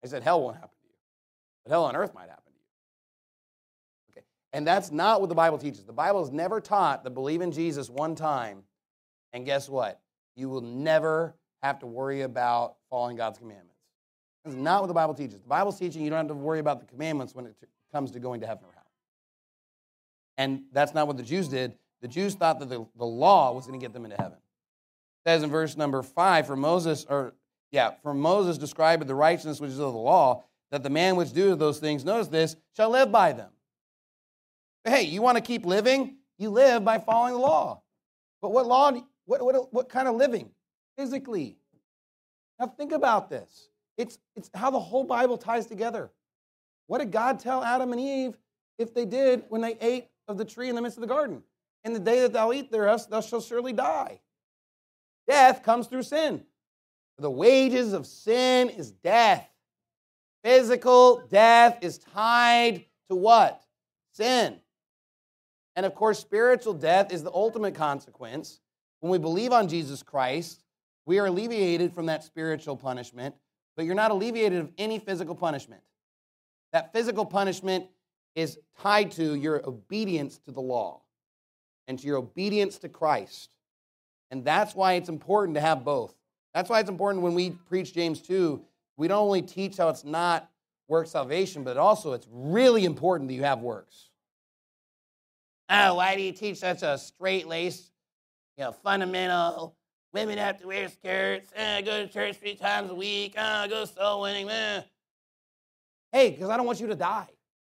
He said hell won't happen to you, but hell on earth might happen to you. Okay, and that's not what the Bible teaches. The Bible has never taught that believe in Jesus one time, and guess what? You will never have to worry about following God's commandments. That's not what the Bible teaches. The Bible's teaching you don't have to worry about the commandments when it comes to going to heaven or hell. And that's not what the Jews did. The Jews thought that the, the law was going to get them into heaven. It says in verse number five, for Moses, or yeah, for Moses described the righteousness which is of the law, that the man which doeth those things, notice this, shall live by them. Hey, you want to keep living? You live by following the law. But what law, what, what, what kind of living? Physically. Now think about this. It's, it's how the whole Bible ties together. What did God tell Adam and Eve if they did when they ate of the tree in the midst of the garden? In the day that thou eat thereof, thou shalt surely die. Death comes through sin. The wages of sin is death. Physical death is tied to what? Sin. And of course, spiritual death is the ultimate consequence. When we believe on Jesus Christ, we are alleviated from that spiritual punishment, but you're not alleviated of any physical punishment. That physical punishment is tied to your obedience to the law and to your obedience to Christ. And that's why it's important to have both. That's why it's important when we preach James two, we don't only teach how it's not work salvation, but also it's really important that you have works. Oh, why do you teach such a straight-laced, you know, fundamental, women have to wear skirts, uh, go to church three times a week, uh, go soul winning, uh. Hey, because I don't want you to die.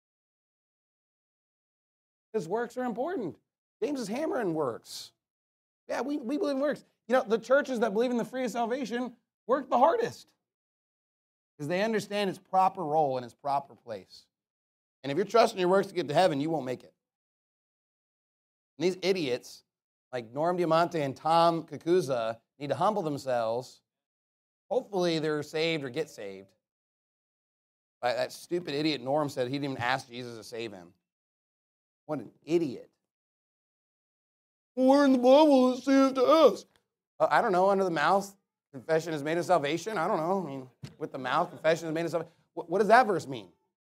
Because works are important. James is hammering works. Yeah, we, we believe in works. You know, the churches that believe in the free of salvation work the hardest because they understand its proper role and its proper place. And if you're trusting your works to get to heaven, you won't make it. And these idiots like Norm Diamante and Tom Kakuza need to humble themselves. Hopefully they're saved or get saved. That stupid idiot Norm said he didn't even ask Jesus to save him. What an idiot. Where in the Bible does it say it to us? Uh, I don't know, under the mouth, confession is made of salvation. I don't know. I mean, with the mouth, confession is made of salvation. What, what does that verse mean?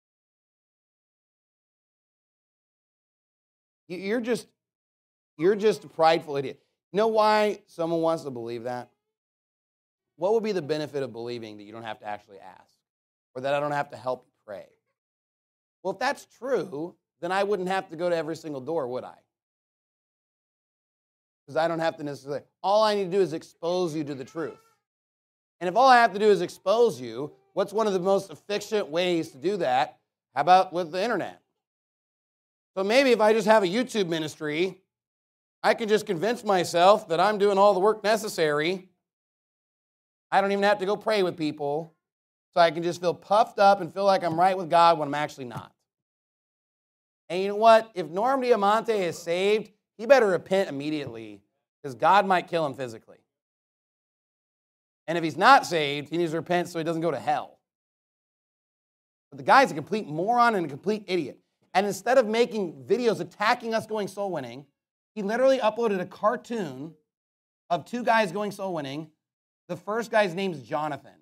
You, you're just, you're just a prideful idiot. You know why someone wants to believe that? What would be the benefit of believing that you don't have to actually ask? Or that I don't have to help you pray? Well, if that's true, then I wouldn't have to go to every single door, would I? Because I don't have to necessarily. All I need to do is expose you to the truth. And if all I have to do is expose you, what's one of the most efficient ways to do that? How about with the internet? So maybe if I just have a YouTube ministry, I can just convince myself that I'm doing all the work necessary. I don't even have to go pray with people. So I can just feel puffed up and feel like I'm right with God when I'm actually not. And you know what? If Norm Diamante is saved, he better repent immediately because God might kill him physically. And if he's not saved, he needs to repent so he doesn't go to hell. But the guy's a complete moron and a complete idiot. And instead of making videos attacking us going soul winning, he literally uploaded a cartoon of two guys going soul winning. The first guy's name's Jonathan.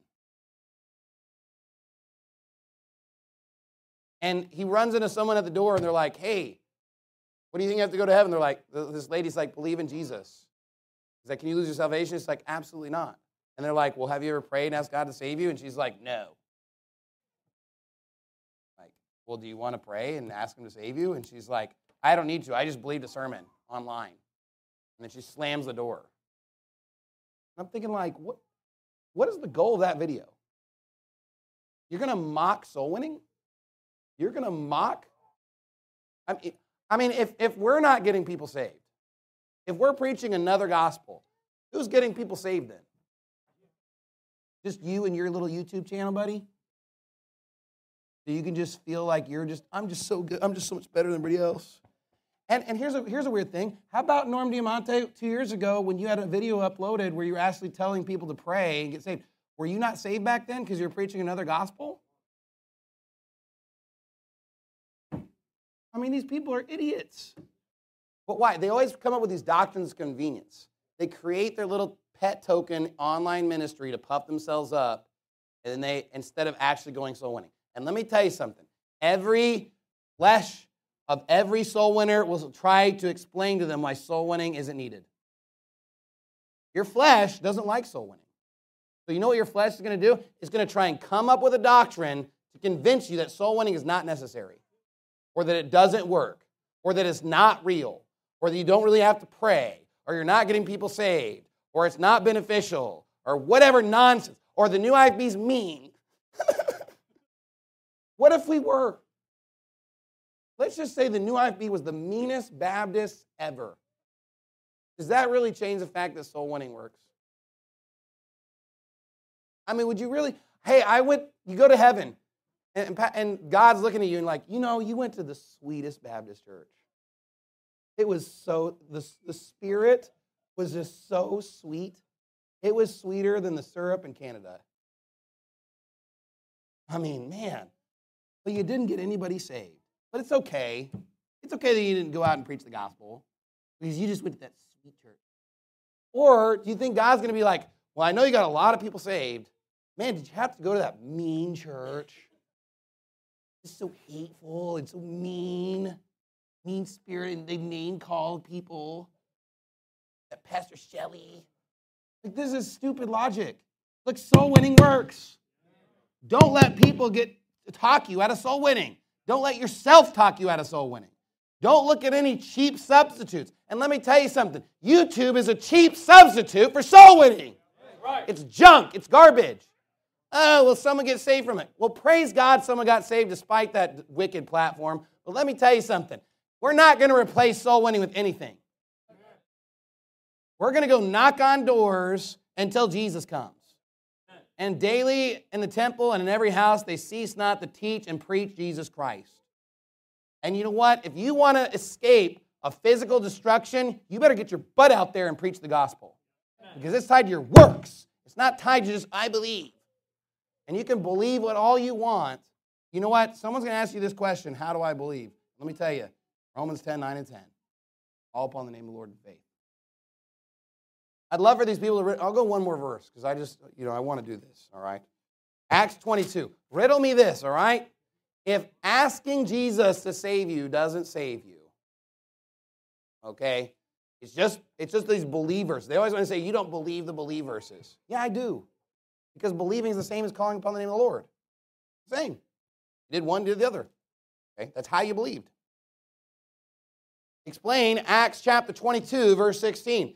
And he runs into someone at the door, and they're like, hey, what do you think you have to go to heaven? They're like, this lady's like, believe in Jesus. He's like, can you lose your salvation? She's like, absolutely not. And they're like, well, have you ever prayed and asked God to save you? And she's like, no. Like, well, do you want to pray and ask him to save you? And she's like, I don't need to. I just believed a sermon online. And then she slams the door. I'm thinking like, what, what is the goal of that video? You're going to mock soul winning? You're going to mock? I mean, I mean if, if we're not getting people saved, if we're preaching another gospel, who's getting people saved then? Just you and your little YouTube channel, buddy? So you can just feel like you're just, I'm just so good, I'm just so much better than everybody else. And, and here's, a, here's a weird thing. How about Norm Diamante two years ago when you had a video uploaded where you were actually telling people to pray and get saved? Were you not saved back then because you were preaching another gospel? I mean, these people are idiots. But why? They always come up with these doctrines of convenience. They create their little pet token online ministry to puff themselves up and they instead of actually going soul winning. And let me tell you something. Every flesh of every soul winner will try to explain to them why soul winning isn't needed. Your flesh doesn't like soul winning. So you know what your flesh is going to do? It's going to try and come up with a doctrine to convince you that soul winning is not necessary, or that it doesn't work, or that it's not real, or that you don't really have to pray, or you're not getting people saved, or it's not beneficial, or whatever nonsense, or the new I F B's mean. What if we were? Let's just say the new I F B was the meanest Baptist ever. Does that really change the fact that soul winning works? I mean, would you really? Hey, I went, you go to heaven, and, and God's looking at you and like, you know, you went to the sweetest Baptist church. It was so, the, the spirit was just so sweet. It was sweeter than the syrup in Canada. I mean, man, but you didn't get anybody saved. But it's okay. It's okay that you didn't go out and preach the gospel because you just went to that sweet church. Or do you think God's going to be like, well, I know you got a lot of people saved. Man, did you have to go to that mean church? It's so hateful and so mean, mean spirit, and they name-called people. That Pastor Shelley. Like, this is stupid logic. Look, soul winning works. Don't let people get talk you out of soul winning. Don't let yourself talk you out of soul winning. Don't look at any cheap substitutes. And let me tell you something. YouTube is a cheap substitute for soul winning. Right. It's junk. It's garbage. Oh, well, someone get saved from it. Well, praise God someone got saved despite that wicked platform. But let me tell you something. We're not going to replace soul winning with anything. We're going to go knock on doors until Jesus comes. And daily in the temple and in every house, they cease not to teach and preach Jesus Christ. And you know what? If you want to escape a physical destruction, you better get your butt out there and preach the gospel. Because it's tied to your works. It's not tied to just, I believe. And you can believe what all you want. You know what? Someone's going to ask you this question, how do I believe? Let me tell you, Romans ten, nine, and ten. All upon the name of the Lord in faith. I'd love for these people to, read, I'll go one more verse, because I just, you know, I want to do this, all right? Acts twenty-two. Riddle me this, all right? If asking Jesus to save you doesn't save you, okay, it's just, it's just these believers. They always want to say, you don't believe the believe verses. Yeah, I do. Because believing is the same as calling upon the name of the Lord. Same. You did one, did the other. Okay, that's how you believed. Explain Acts chapter twenty-two, verse sixteen.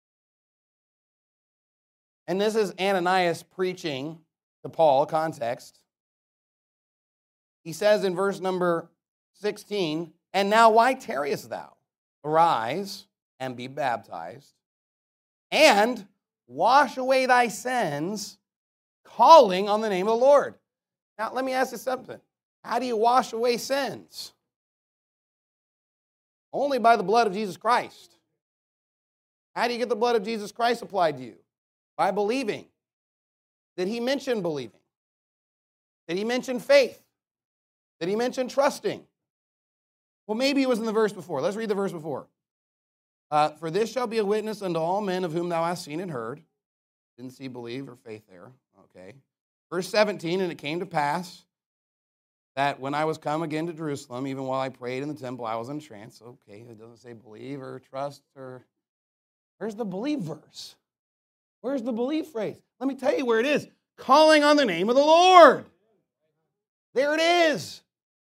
And this is Ananias preaching to Paul, context. He says in verse number sixteen, and now why tarriest thou? Arise and be baptized, and wash away thy sins, calling on the name of the Lord. Now, let me ask you something. How do you wash away sins? Only by the blood of Jesus Christ. How do you get the blood of Jesus Christ applied to you? By believing. Did he mention believing? Did he mention faith? Did he mention trusting? Well, maybe it was in the verse before. Let's read the verse before. Uh, For this shall be a witness unto all men of whom thou hast seen and heard. Didn't see believe or faith there. Okay. Verse seventeen, and it came to pass that when I was come again to Jerusalem, even while I prayed in the temple, I was in trance. Okay, it doesn't say believe or trust or... Where's the believe verse? Where's the believe phrase? Let me tell you where it is. Calling on the name of the Lord. There it is.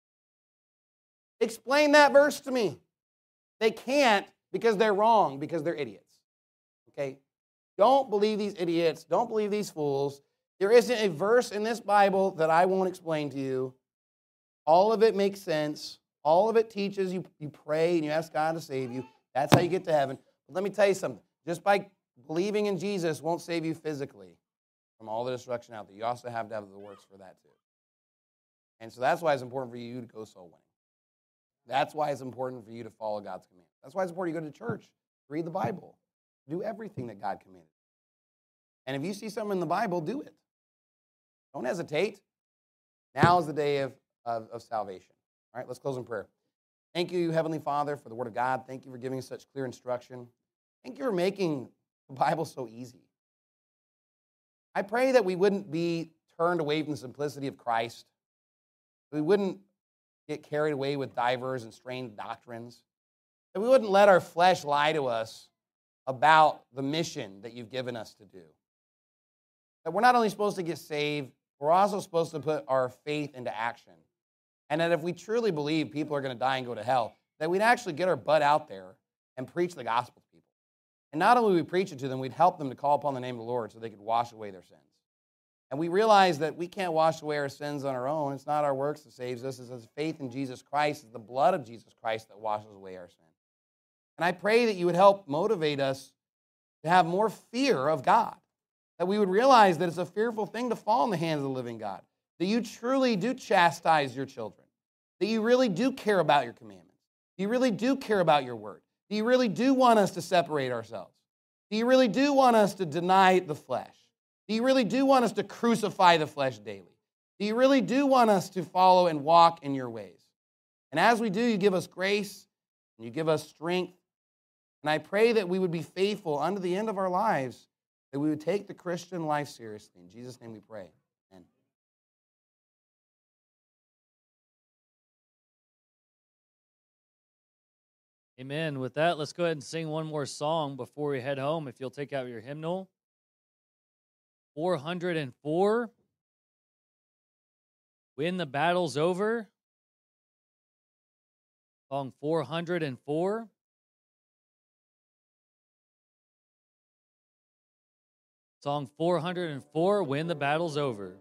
Explain that verse to me. They can't because they're wrong, because they're idiots. Okay? Don't believe these idiots. Don't believe these fools. There isn't a verse in this Bible that I won't explain to you. All of it makes sense. All of it teaches you, you pray and you ask God to save you. That's how you get to heaven. But let me tell you something. Just by believing in Jesus won't save you physically from all the destruction out there. You also have to have the works for that too. And so that's why it's important for you to go soul winning. That's why it's important for you to follow God's command. That's why it's important you go to church, read the Bible, do everything that God commanded. And if you see something in the Bible, do it. Don't hesitate. Now is the day of, of, of salvation. All right, let's close in prayer. Thank you, Heavenly Father, for the Word of God. Thank you for giving us such clear instruction. Thank you for making the Bible so easy. I pray that we wouldn't be turned away from the simplicity of Christ. We wouldn't get carried away with diverse and strange doctrines. That we wouldn't let our flesh lie to us about the mission that you've given us to do. That we're not only supposed to get saved, we're also supposed to put our faith into action. And that if we truly believe people are going to die and go to hell, that we'd actually get our butt out there and preach the gospel to people. And not only would we preach it to them, we'd help them to call upon the name of the Lord so they could wash away their sins. And we realize that we can't wash away our sins on our own. It's not our works that saves us. It's faith in Jesus Christ. It's the blood of Jesus Christ that washes away our sins. And I pray that you would help motivate us to have more fear of God. That we would realize that it's a fearful thing to fall in the hands of the living God. That you truly do chastise your children. That you really do care about your commandments. You really do care about your word. That you really do want us to separate ourselves. That you really do want us to deny the flesh. That you really do want us to crucify the flesh daily. That you really do want us to follow and walk in your ways. And as we do, you give us grace and you give us strength. And I pray that we would be faithful unto the end of our lives, that we would take the Christian life seriously. In Jesus' name we pray. Amen. Amen. With that, let's go ahead and sing one more song before we head home. If you'll take out your hymnal. four hundred four. When the Battle's Over. Song four hundred four. Song four hundred four, When the Battle's Over.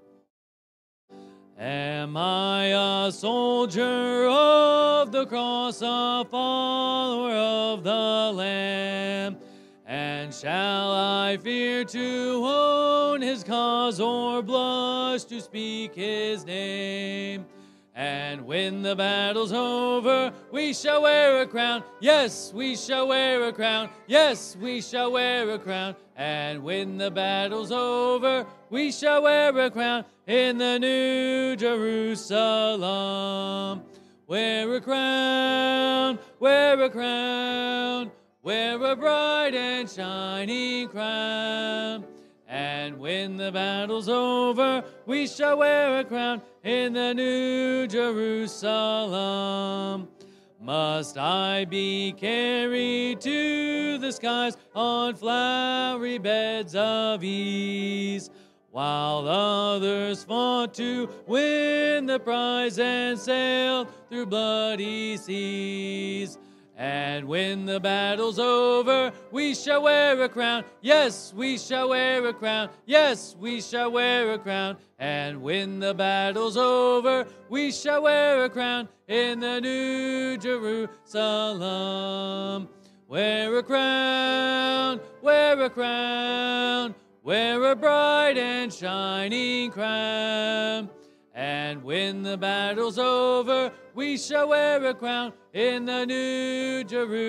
Am I a soldier of the cross, a follower of the Lamb? And shall I fear to own his cause or blush to speak his name? And when the battle's over, we shall wear a crown. Yes, we shall wear a crown. Yes, we shall wear a crown. And when the battle's over, we shall wear a crown in the New Jerusalem. Wear a crown, wear a crown, wear a bright and shining crown. And when the battle's over, we shall wear a crown in the New Jerusalem. Must I be carried to the skies on flowery beds of ease, while others fought to win the prize and sailed through bloody seas? And when the battle's over, we shall wear a crown. Yes, we shall wear a crown. Yes, we shall wear a crown. And when the battle's over, we shall wear a crown in the New Jerusalem. Wear a crown, wear a crown, wear a bright and shining crown. And when the battle's over, we shall wear a crown in the New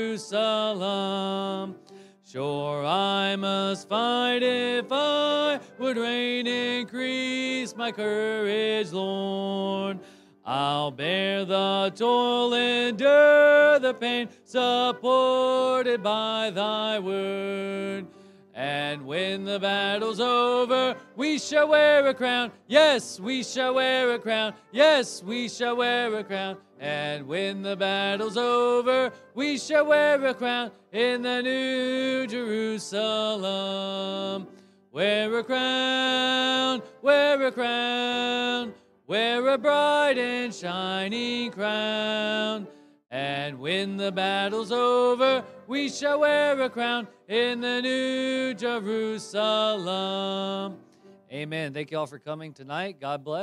Jerusalem. Sure, I must fight if I would reign, increase my courage, Lord. I'll bear the toil, endure the pain, supported by thy word. And when the battle's over, we shall wear a crown. Yes, we shall wear a crown. Yes, we shall wear a crown. And when the battle's over, we shall wear a crown in the New Jerusalem. Wear a crown, wear a crown, wear a bright and shining crown. And when the battle's over, we shall wear a crown in the New Jerusalem. Amen. Thank you all for coming tonight. God bless.